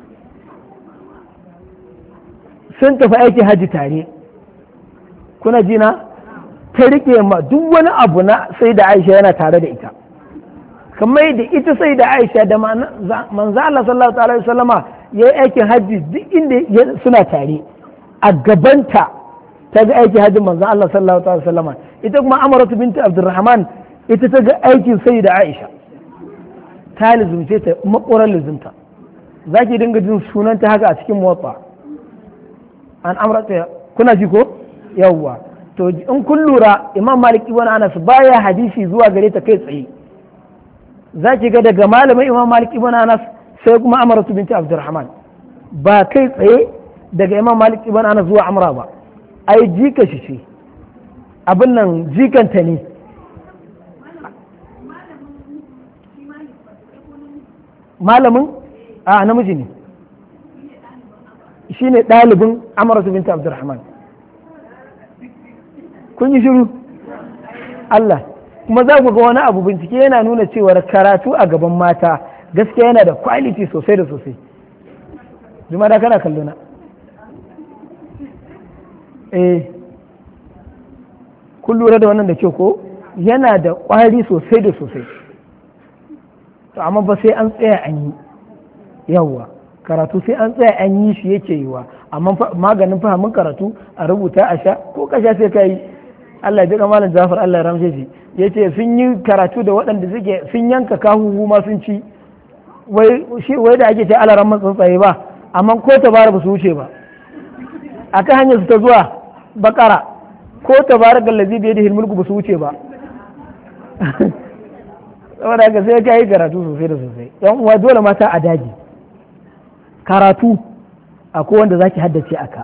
sun tafi aiki haji tare kuna jina ta rike ma duk wani abu na sayyida Aisha yana tare da ita kamar da ita sayyida Aisha da manzo Allah sallallahu alaihi wasallama yayi aikin haji duk inda suna tare a gabanta ta ga aikin hajjin manzo Allah sallallahu alaihi wasallama ita kuma Amratu bintu Abdurrahman ita ta ga aikin sayyida Aisha ta lizumce ta makoran lizumta zaki dinga jin sunanta haka a cikin muwatta an Amratu kuna ji ko yawwa to in kun lura Imam Malik ibn Anas baya hadisi zuwa gare ta kai tsaye zaki ga daga malamin Imam Malik ibn Anas sai kuma Amratu bintu Abdurrahman ba kai tsaye daga Imam Malik ibn Anas zuwa Amra ba ai jika shi ce abin nan jikanta ne malamin a namiji ne shi ne ɗalibin Amratu binta Abdurrahman kun yi shiru Allah kuma za ku ga wani abu bincike yana nuna cewar karatu a gaban mata gaskiya yana da quality sosai da sosai juma da kana kallo na kun lura da wannan da kyau ko yana da ƙwari sosai da sosai to amma ba sai an tsaya an yi yawwa karatu sai an tsaya an yi shi yake yiwa amma maganin fahimin karatu a rubuta a sha ko ka sha sai ka yi Allah ya malam Jafar Allah ya ramshe shi yace sun yi karatu da waɗanda suke sun yanka kahuhu ma sun ci wai da ake ce alaran tsuntsaye ba amma ko tabara ba su wuce ba akan hanyar su ta zuwa bakara ko tabarakal ladzi bi yadihi mulku ba su wuce ba saboda haka sai ka yi karatu sosai da sosai yan uwa dole mata a daji karatu akwai wanda zaki haddace aka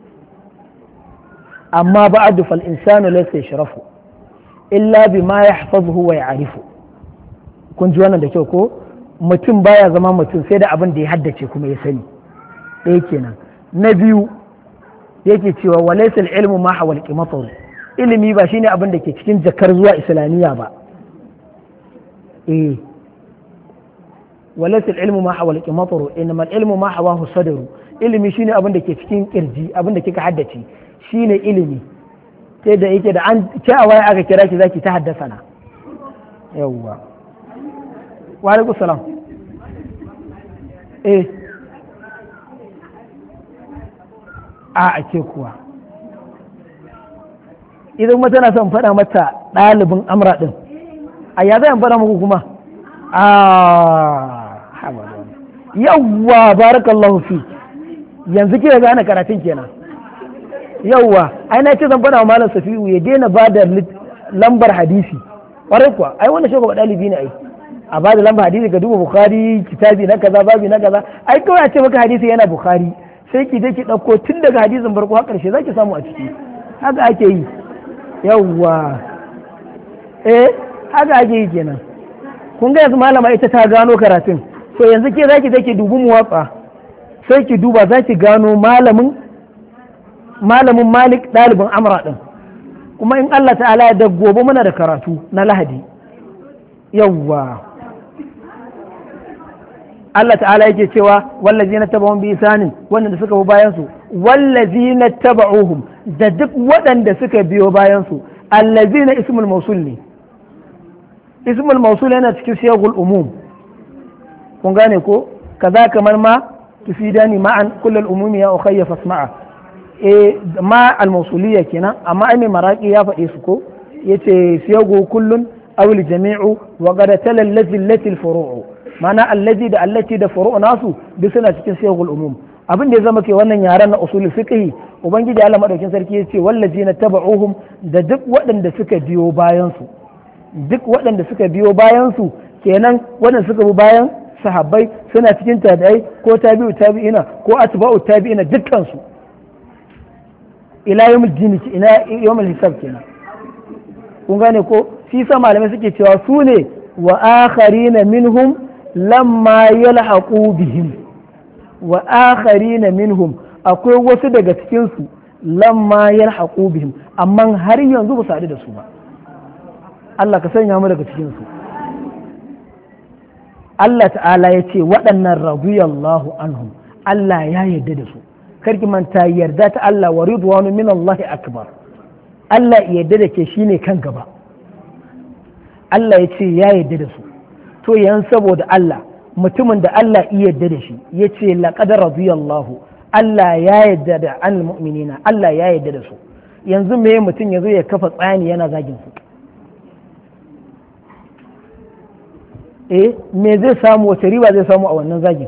amma ba'du fal insanu laysa yashrafu illa bima yahfazuhu wa ya'rifu kun ji wannan da kyau ko mutum baya zama mutum sai da abin da ya haddace kuma ya sani ɗaya kenan na biyu yake cewa walaysa al-ilmu ma hawal qimatar ilimi ba shine abin da ke cikin jakar zuwa islamiyya ba walaysa al-ilmu ma hawal qimatar inma al-ilmu ma hawahu sadru ilimi shine abin da ke cikin kirji abin da kika haddace shine ilimi sai da yake da an ce a waya aka kira ki zaki ta haddasa na yawwa wa alaikum salam a ake kuwa idan mata na son faɗa mata ɗalibin amra ɗin a ya zai faɗa muku kuma yawwa barakallahu fi yanzu kira gane karatun kenan yawwa ai na ce zan faɗa wa malam Safi'u ya daina ba da lambar hadisi ƙwarai kuwa ai wannan shugaba ɗalibi ne ai a ba da lambar hadisi ka duba Bukhari kitabi na kaza babi na kaza ai kawai a ce maka hadisi yana Bukhari sai ki je ki ɗauko tun daga hadisin farko har ƙarshe za ki samu a ciki haka ake yi yawwa haka ake yi kenan kun ga yanzu malama ita ta gano karatun so yanzu ke za ki je ki dubi muwatsa sai ki duba za ki gano malamin Malik ɗalibin Amra ɗin kuma in Allah ta'ala ya gobe muna da karatu na Lahadi yawwa Allah ta'ala yake cewa wallazina tabahum bi isanin wanda suka bi bayan su wallazina tabauhum da duk waɗanda suka biyo bayan su allazina ismul mawsul ne ismul mawsul yana cikin siyagul umum kun gane ko kaza kamar ma tufidani ma'an kullal umumi ya ukhayya fasma'a ma al mawsuliyya kenan amma ai mai maraki ya faɗe su ko yace siyagu kullun aw al jami'u wa qad talallazi allati al furu'u mana allazi da allati da furu'u nasu duk suna cikin siyagul umum abin da ya zama ke wannan yaran na usulul fiqh ubangiji Allah madaukin sarki yace wallazina tabauhum da duk waɗanda suka biyo bayan su duk waɗanda suka biyo bayan su kenan waɗanda suka bi bayan sahabbai suna cikin tabi'ai ko tabi'u tabi'ina ko atba'u tabi'ina dukkan su ila yawmul din ila yawmul hisab kenan kun gane ko shi sa malamai suke cewa su ne wa akharina minhum lamma yalhaqu bihim wa akharina minhum akwai wasu daga cikin su lamma yalhaqu bihim amma har yanzu ba su haɗu da su ba Allah ka sanya mu daga cikin su Allah ta'ala ya ce waɗannan radiyallahu anhum Allah ya yarda da su karki manta yarda ta Allah wa ridwanu min Allah akbar Allah ya yarda da ke shine kan gaba Allah ya ce ya yarda da su to yan saboda Allah mutumin da Allah ya yarda da shi ya ce laqad radiyallahu Allah ya yarda da al mu'minina Allah ya yarda da su yanzu me mutum ya zo ya kafa tsani yana zagin su me zai samu wace riba zai samu a wannan zagin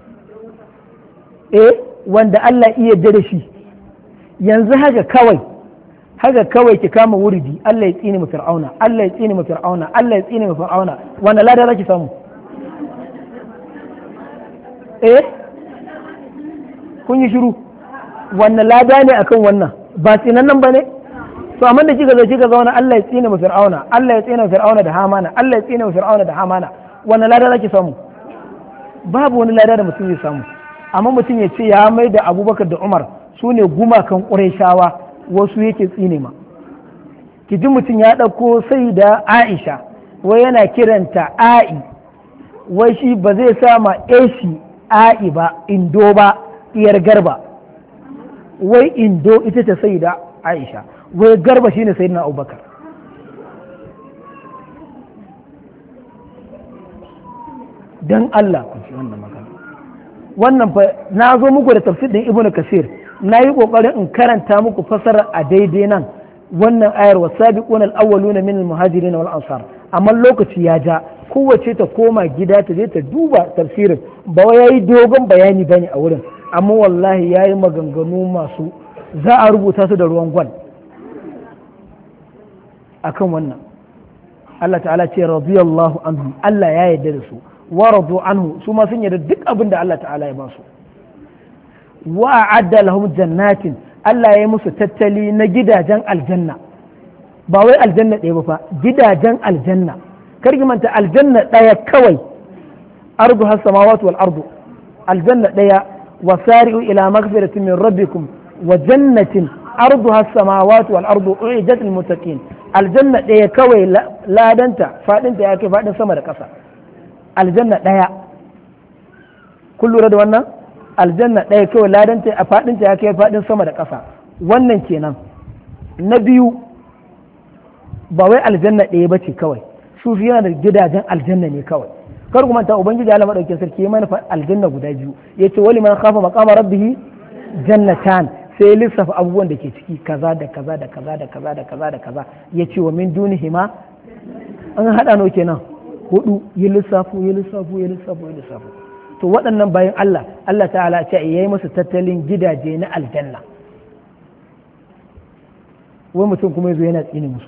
wanda Allah iya yarda da shi yanzu haka kawai ki kama wuridi Allah ya tsine mu fir'auna Allah ya tsine mu fir'auna Allah ya tsine mu fir'auna wanda lada zaki samu kun yi shiru wannan lada ne akan wannan ba tsinan nan bane to amma da kika zauna Allah ya tsine mu fir'auna Allah ya tsine mu fir'auna da hamana Allah ya tsine mu fir'auna da hamana wannan lada zaki samu babu wani lada da mutum zai samu amma mutum ya ce ya mai da Abubakar da Umar su ne gumakan Qurayshawa wasu yake tsine ma ki ji mutum ya ɗauko sai da Aisha wai yana kiranta A'i wai shi ba zai sama eshi A'i ba Indo ba iyar Garba wai Indo ita ta sai da Aisha wai Garba shine sayyidina Abubakar dan Allah ku ci wannan magana wannan fa na zo muku da tafsir din Ibn Kasir na yi kokarin in karanta muku fasara a daidai nan wannan ayar wasabiqun al-awwaluna min al-muhajirin wal ansar amma lokaci ya ja kowace ta koma gida ta je ta duba tafsirin ba wai yayi dogon bayani bane a wurin amma wallahi yayi maganganu masu za a rubuta su da ruwan gwal akan wannan Allah ta'ala ce radiyallahu anhum Allah ya yarda da su wa radu anhu su ma sun yarda duk abin da Allah ta'ala ya ba su wa a'adda lahum jannatin Allah ya yi musu tattali na gidajen aljanna ba wai aljanna ɗaya ba fa gidajen aljanna karki manta aljanna ɗaya kawai ardu has samawati wal ardu aljanna ɗaya wa sari'u ila maghfiratin min rabbikum wa jannatin ardu has samawati wal ardu u'idat lil muttaqin aljanna ɗaya kawai ladanta fadinta ya kai fadin sama da ƙasa aljanna ɗaya kun lura da wannan aljanna ɗaya kawai ladanta a faɗinta ya kai faɗin sama da ƙasa wannan kenan na biyu ba wai aljanna ɗaya ba ce kawai su yana da gidajen aljanna ne kawai kar kuma ta ubangiji Allah madaukakin sarki ya mana aljanna guda biyu yace wali man khafa maqama rabbih jannatan sai lissafa abubuwan da ke ciki kaza da kaza da kaza da kaza da kaza da kaza yace wa min dunihima an hada no kenan hudu yi lissafu to waɗannan bayan Allah ta'ala ce ya yi musu tattalin gidaje na aljanna wai mutum kuma yazo yana tsini musu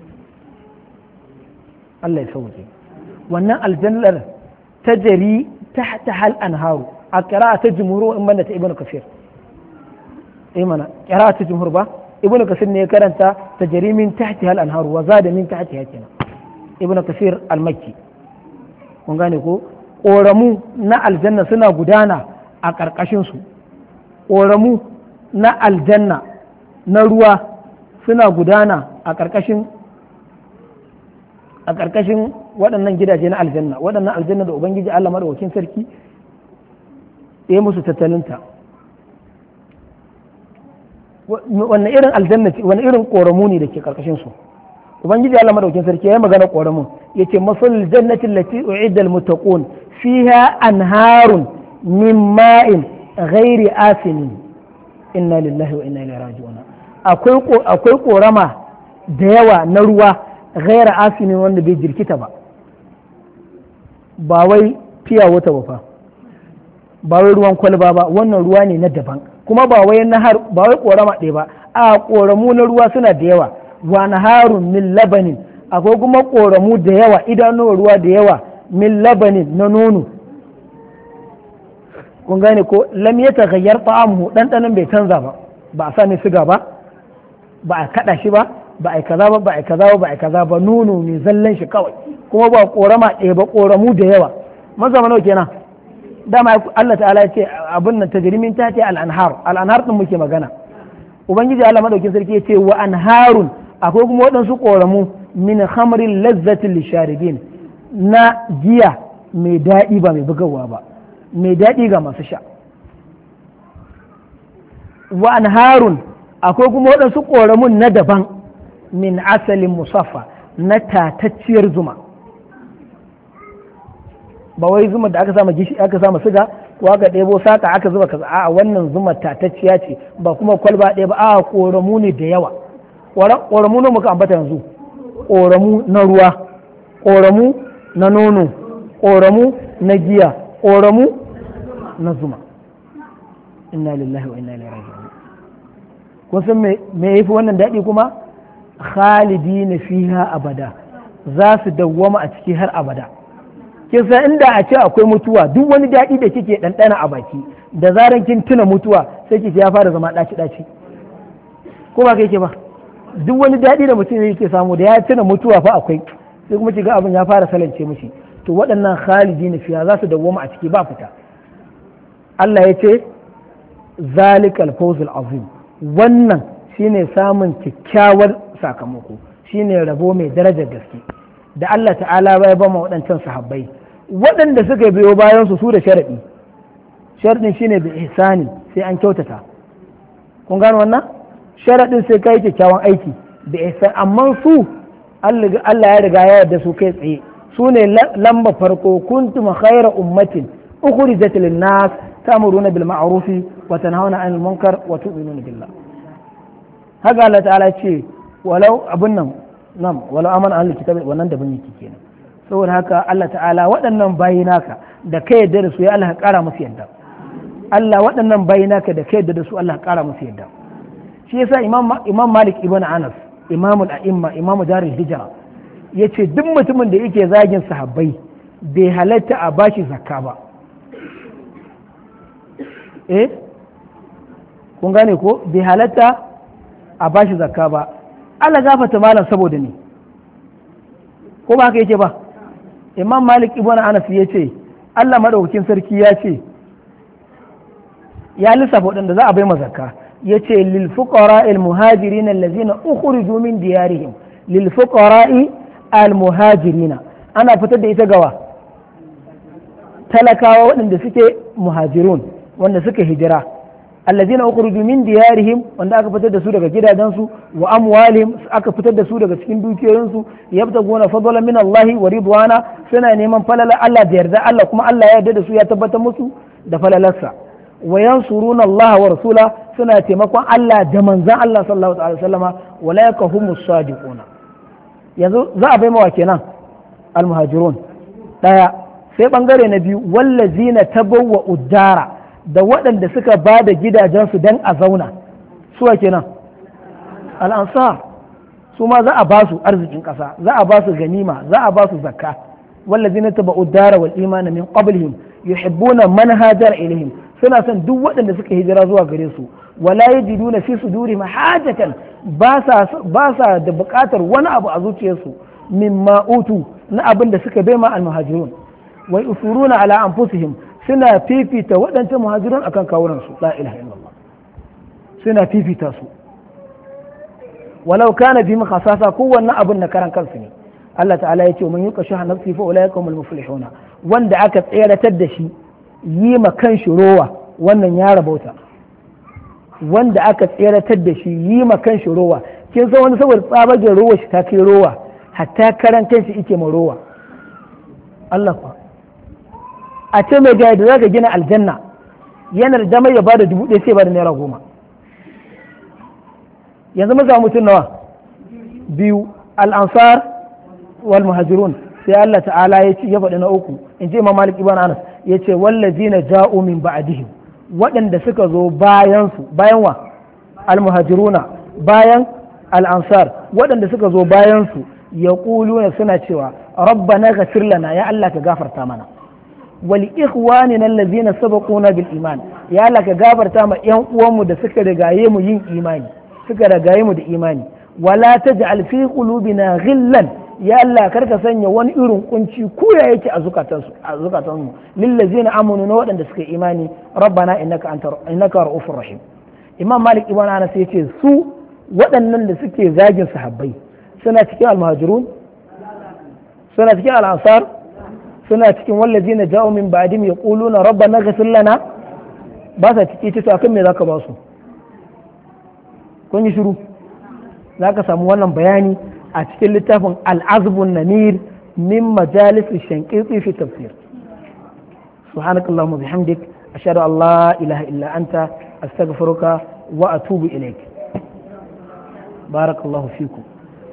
Allah ya sauke wannan aljannar ta jari tahta hal anharu a qira'a ta jumhur in banda ta ibnu kasir mana qira'a ta jumhur ba ibnu kasir ne ya karanta tajri min tahti hal anharu wa zada min tahtiha kenan ibnu kasir al-makki kun gane ko ƙoramu na aljanna suna gudana a ƙarƙashinsu ƙoramu na aljanna na ruwa suna gudana a ƙarƙashin waɗannan gidaje na aljanna, waɗannan aljanna da ubangiji Allah madaukakin sarki ya musu tattalinta. Wanne irin aljanna ce, wanne irin koramu ne da ke karkashin su? Ubangiji Allah madaukakin sarki ya yi magana koramun, yace masalul jannati allati u'idda almuttaqun fiha anharun min ma'in ghairi asinin. Inna lillahi wa inna ilaihi raji'un. Akwai korama da yawa na ruwa ghaira asinin wanda bai jirkita ba wai fiya wata ba fa, ba wai ruwan kwalba ba, wannan ruwa ne na daban, kuma ba wai korama ɗaya ba, a koramu na ruwa suna da yawa. Wa naharun min labanin, akwai kuma koramu da yawa, idanuwar ruwa da yawa, min labanin na nono. Kun gane ko lam yataghayyar ta'amuhu, ɗanɗanon bai canza ba a sa mai siga ba a kaɗa shi ba a kaza ba a kaza ba a kaza ba, nono mai zallan shi kawai, kuma ba korama ɗaya ba, koramu da yawa. Maza nawa kenan? Dama Allah ta'ala ya ce abin nan tajrimin ta ce al-anhar din muke magana. Ubangiji Allah madaukin sarki ya ce wa anharun, akwai kuma waɗansu koramu min khamrin lazzatin lisharibin, na giya mai daɗi ba mai bugawa ba, mai daɗi ga masu sha. Wa anharun, akwai kuma waɗansu koramun na daban min asalin musaffa, na tatacciyar zuma. Ba wai zuma da aka sama gishi aka sama siga ko aka ɗebo saka aka zuba kaza, a wannan zuma tatacciya ce, ba kuma kwalba ɗaya ba, a koramu ne da yawa. Koramu ne muka ambata yanzu, koramu na ruwa, koramu na nono, koramu na giya, koramu na zuma. Inna lillahi wa inna ilaihi raji'un. Kun san me yafi wannan daɗi kuma? Khalidina fiha abada, za su dawwama a ciki har abada. Kin san inda a ce akwai mutuwa, duk wani daɗi da kike ɗanɗana a baki, da zaran kin tuna mutuwa sai kike ya fara zama ɗaci-ɗaci, ko ba kai ke ba? Duk wani daɗi da mutum yake samu da ya tuna mutuwa fa akwai, sai kuma kiga abin ya fara salance mishi. To waɗannan khalidina fiha za su dawwama a ciki ba fita. Allah ya ce zalikal fawzul azim, wannan shine samun kyakkyawar sakamako, shine rabo mai darajar gaske da Allah ta'ala bai ba mu waɗancan sahabbai. Waɗanda suka biyo bayan su da sharadi, sharadin shine bi ihsani, sai an kyautata. Kun gano wannan sharadin? Sai kai kyakkyawan aiki da ihsan, amma su Allah ya riga ya yarda su kai tsaye, su ne lamba farko, kuntum khayra ummatin ukhrijat lin-nas ta'muruna bil ma'ruf wa tanhauna 'anil munkar wa tu'minuna billah. Haka Allah ta'ala ce walau abun nan walau amana ahlul kitabi, wannan da ban yake kenan. Saboda haka Allah ta'ala waɗannan bayi naka da kai yadda da su, ya Allah ka ƙara musu yadda. Allah waɗannan bayi naka da kai yadda da su, Allah ka ƙara musu yadda. Shi yasa Imam Malik ibn Anas, imamul a'imma, imamu darul hijra, yace duk mutumin da yake zagin sahabbai bai halatta a bashi zakka ba. Kun gane ko? Bai halatta a bashi zakka ba. Allah gafata malam saboda ni, ko ba haka yake ba? Imam Malik ibn Anas ya ce Allah madaukakin sarki ya ce, ya lissafa waɗanda za a bai zakka, ya ce lil fuqara al muhajirin allazina ukhriju min diyarihim, lil fuqara al muhajirina, ana fitar da ita gawa talakawa waɗanda suke muhajirun, wanda suka hijira, allazina ukhriju min diyarihim, wanda aka fitar da su daga gidajensu, wa amwalihim, aka fitar da su daga cikin dukiyoyinsu, yabtaguna fadlan min Allah wa ridwana, suna neman falala Allah da yarda Allah, kuma Allah ya yarda da su, ya tabbatar musu da falalarsa. Wa yansuruna Allah wa rasula, suna taimakon Allah da manzon Allah sallallahu alaihi wasallama, walaika humus sadiquna. Yanzu za a bai mawa kenan almuhajirun daya, sai bangare na biyu wallazina tabawwa uddara, da waɗanda suka ba da gidajensu don a zauna, suwa kenan al'ansar, su ma za a ba su arzikin ƙasa, za a ba su ganima, za a ba su zakka. wallazina taba'u dara wal imana min qablihim yuhibbuna man hajara ilaihim, suna son duk waɗanda suka hijira zuwa gare su, wala yajiduna fi sudurihim hajatan, ba sa da buƙatar wani abu a zuciyarsu, mimma utu, na abin da suka bai ma al-muhajirun, wa yusuruna ala anfusihim, suna fifita waɗancan muhajirun akan kawunansu, la ilaha illallah, suna fifita su walau kana fi khasasa, kowanne abin na karan kansu ne, Allah ta'ala ya ce man yuqa shuha nafsi fa ulaika humul muflihuna wanda aka tseratar da shi yi ma kan shi rowa wannan ya rabauta wanda aka tseratar da shi yi ma kan shi rowa kin san wani saboda tsabagen rowa shi ta kai rowa hatta karan kan shi yake ma rowa Allah fa a ce mai gaya da zaka gina aljanna yana da damar ya bada 1,000 sai bada naira 10 yanzu mun samu mutum nawa biyu al-ansar wal muhajirun sai Allah ta'ala ya ce ya faɗi na uku in ce Imam Malik ibn Anas ya ce wallazina ja'u min ba'dihim waɗanda suka zo bayan su bayan wa al-muhajiruna bayan al-ansar waɗanda suka zo bayan su yaquluna suna cewa rabbana ghfir lana ya Allah ka gafarta mana wal ikhwanina allazina sabaquna bil iman ya Allah ka gafarta ma yan uwanmu da suka rigaye mu yin imani suka rigaye mu da imani wala taj'al fi qulubina ghillan ya Allah karka sanya wani irin kunci kuya yake a zukatanmu lillazina amanu na waɗanda suka imani rabbana innaka ra'ufur rahim imam malik ibn anas yace su waɗannan da suke zagin sahabbai suna cikin almuhajirun suna cikin al-ansar suna cikin wallazina ja'u min ba'dihim yaquluna rabbana ighfir lana ba sa ciki to akan me zaka ba su kun yi shiru zaka samu wannan bayani a cikin littafin al'azbun namir min majalis shankiti fi tafsir subhanakallahumma bihamdik ashhadu an la ilaha illa anta astaghfiruka wa atubu ilaik barakallahu fikum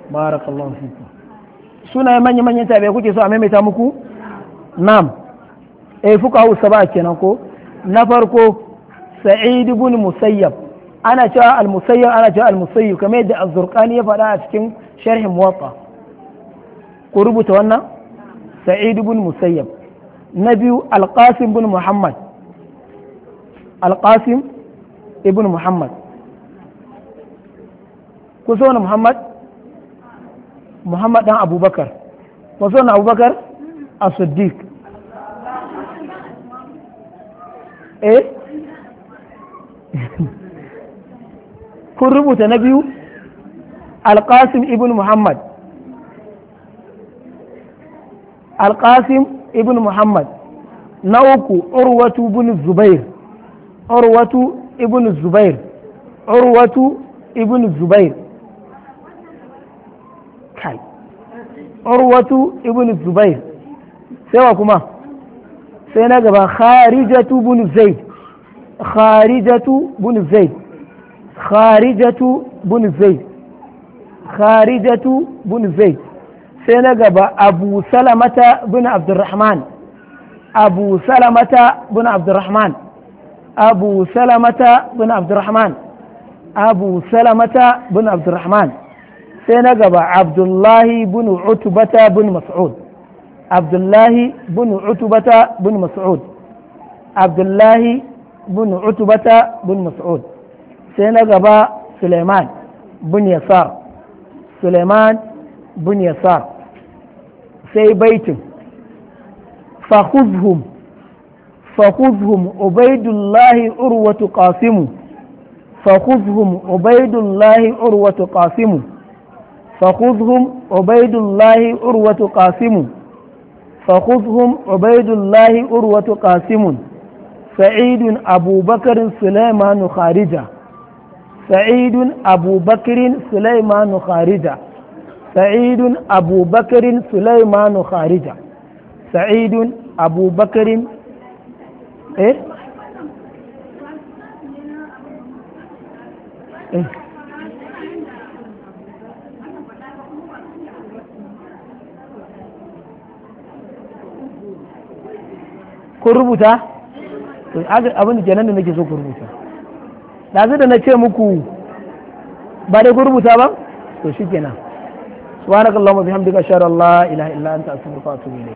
suna manya manyan tabi'a kuke so a maimaita muku nam fuqahu sab'a kenan ko na farko sa'id ibn musayyab ana cewa al-musayyab ana cewa al-musayyib kamar yadda az-zurqani ya faɗa a cikin sharhin muwatta ku rubuta wannan sa'id ibn musayyab na biyu al-qasim ibn muhammad al-qasim ibn muhammad ku so na muhammad dan abubakar ku so na abubakar as-siddiq kun rubuta na biyu alƙasim ibn muhammad na uku urwatu ibn zubair kai urwatu ibn zubair sai wa kuma sai na gaba kharijatu ibn zaid sai na gaba abu salamata bin abdurrahman sai na gaba abdullahi bin utubata bin mas'ud sai na gaba suleiman bin yasar sai baitin fakhuzhum ubaidullahi urwatu qasimu سعيد أبو بكر سليمان خارجة سعيد أبو بكر سليمان خارجة سعيد أبو بكر سليمان خارجة سعيد أبو بكر إيه إيه kun rubuta abin da kenan da nake so ku rubuta ɗazu da na ce muku ba dai ku rubuta ba to shi kenan subhanakallahumma bihamdika ashhadu an la ilaha illa anta astaghfiruka wa atubu ilayk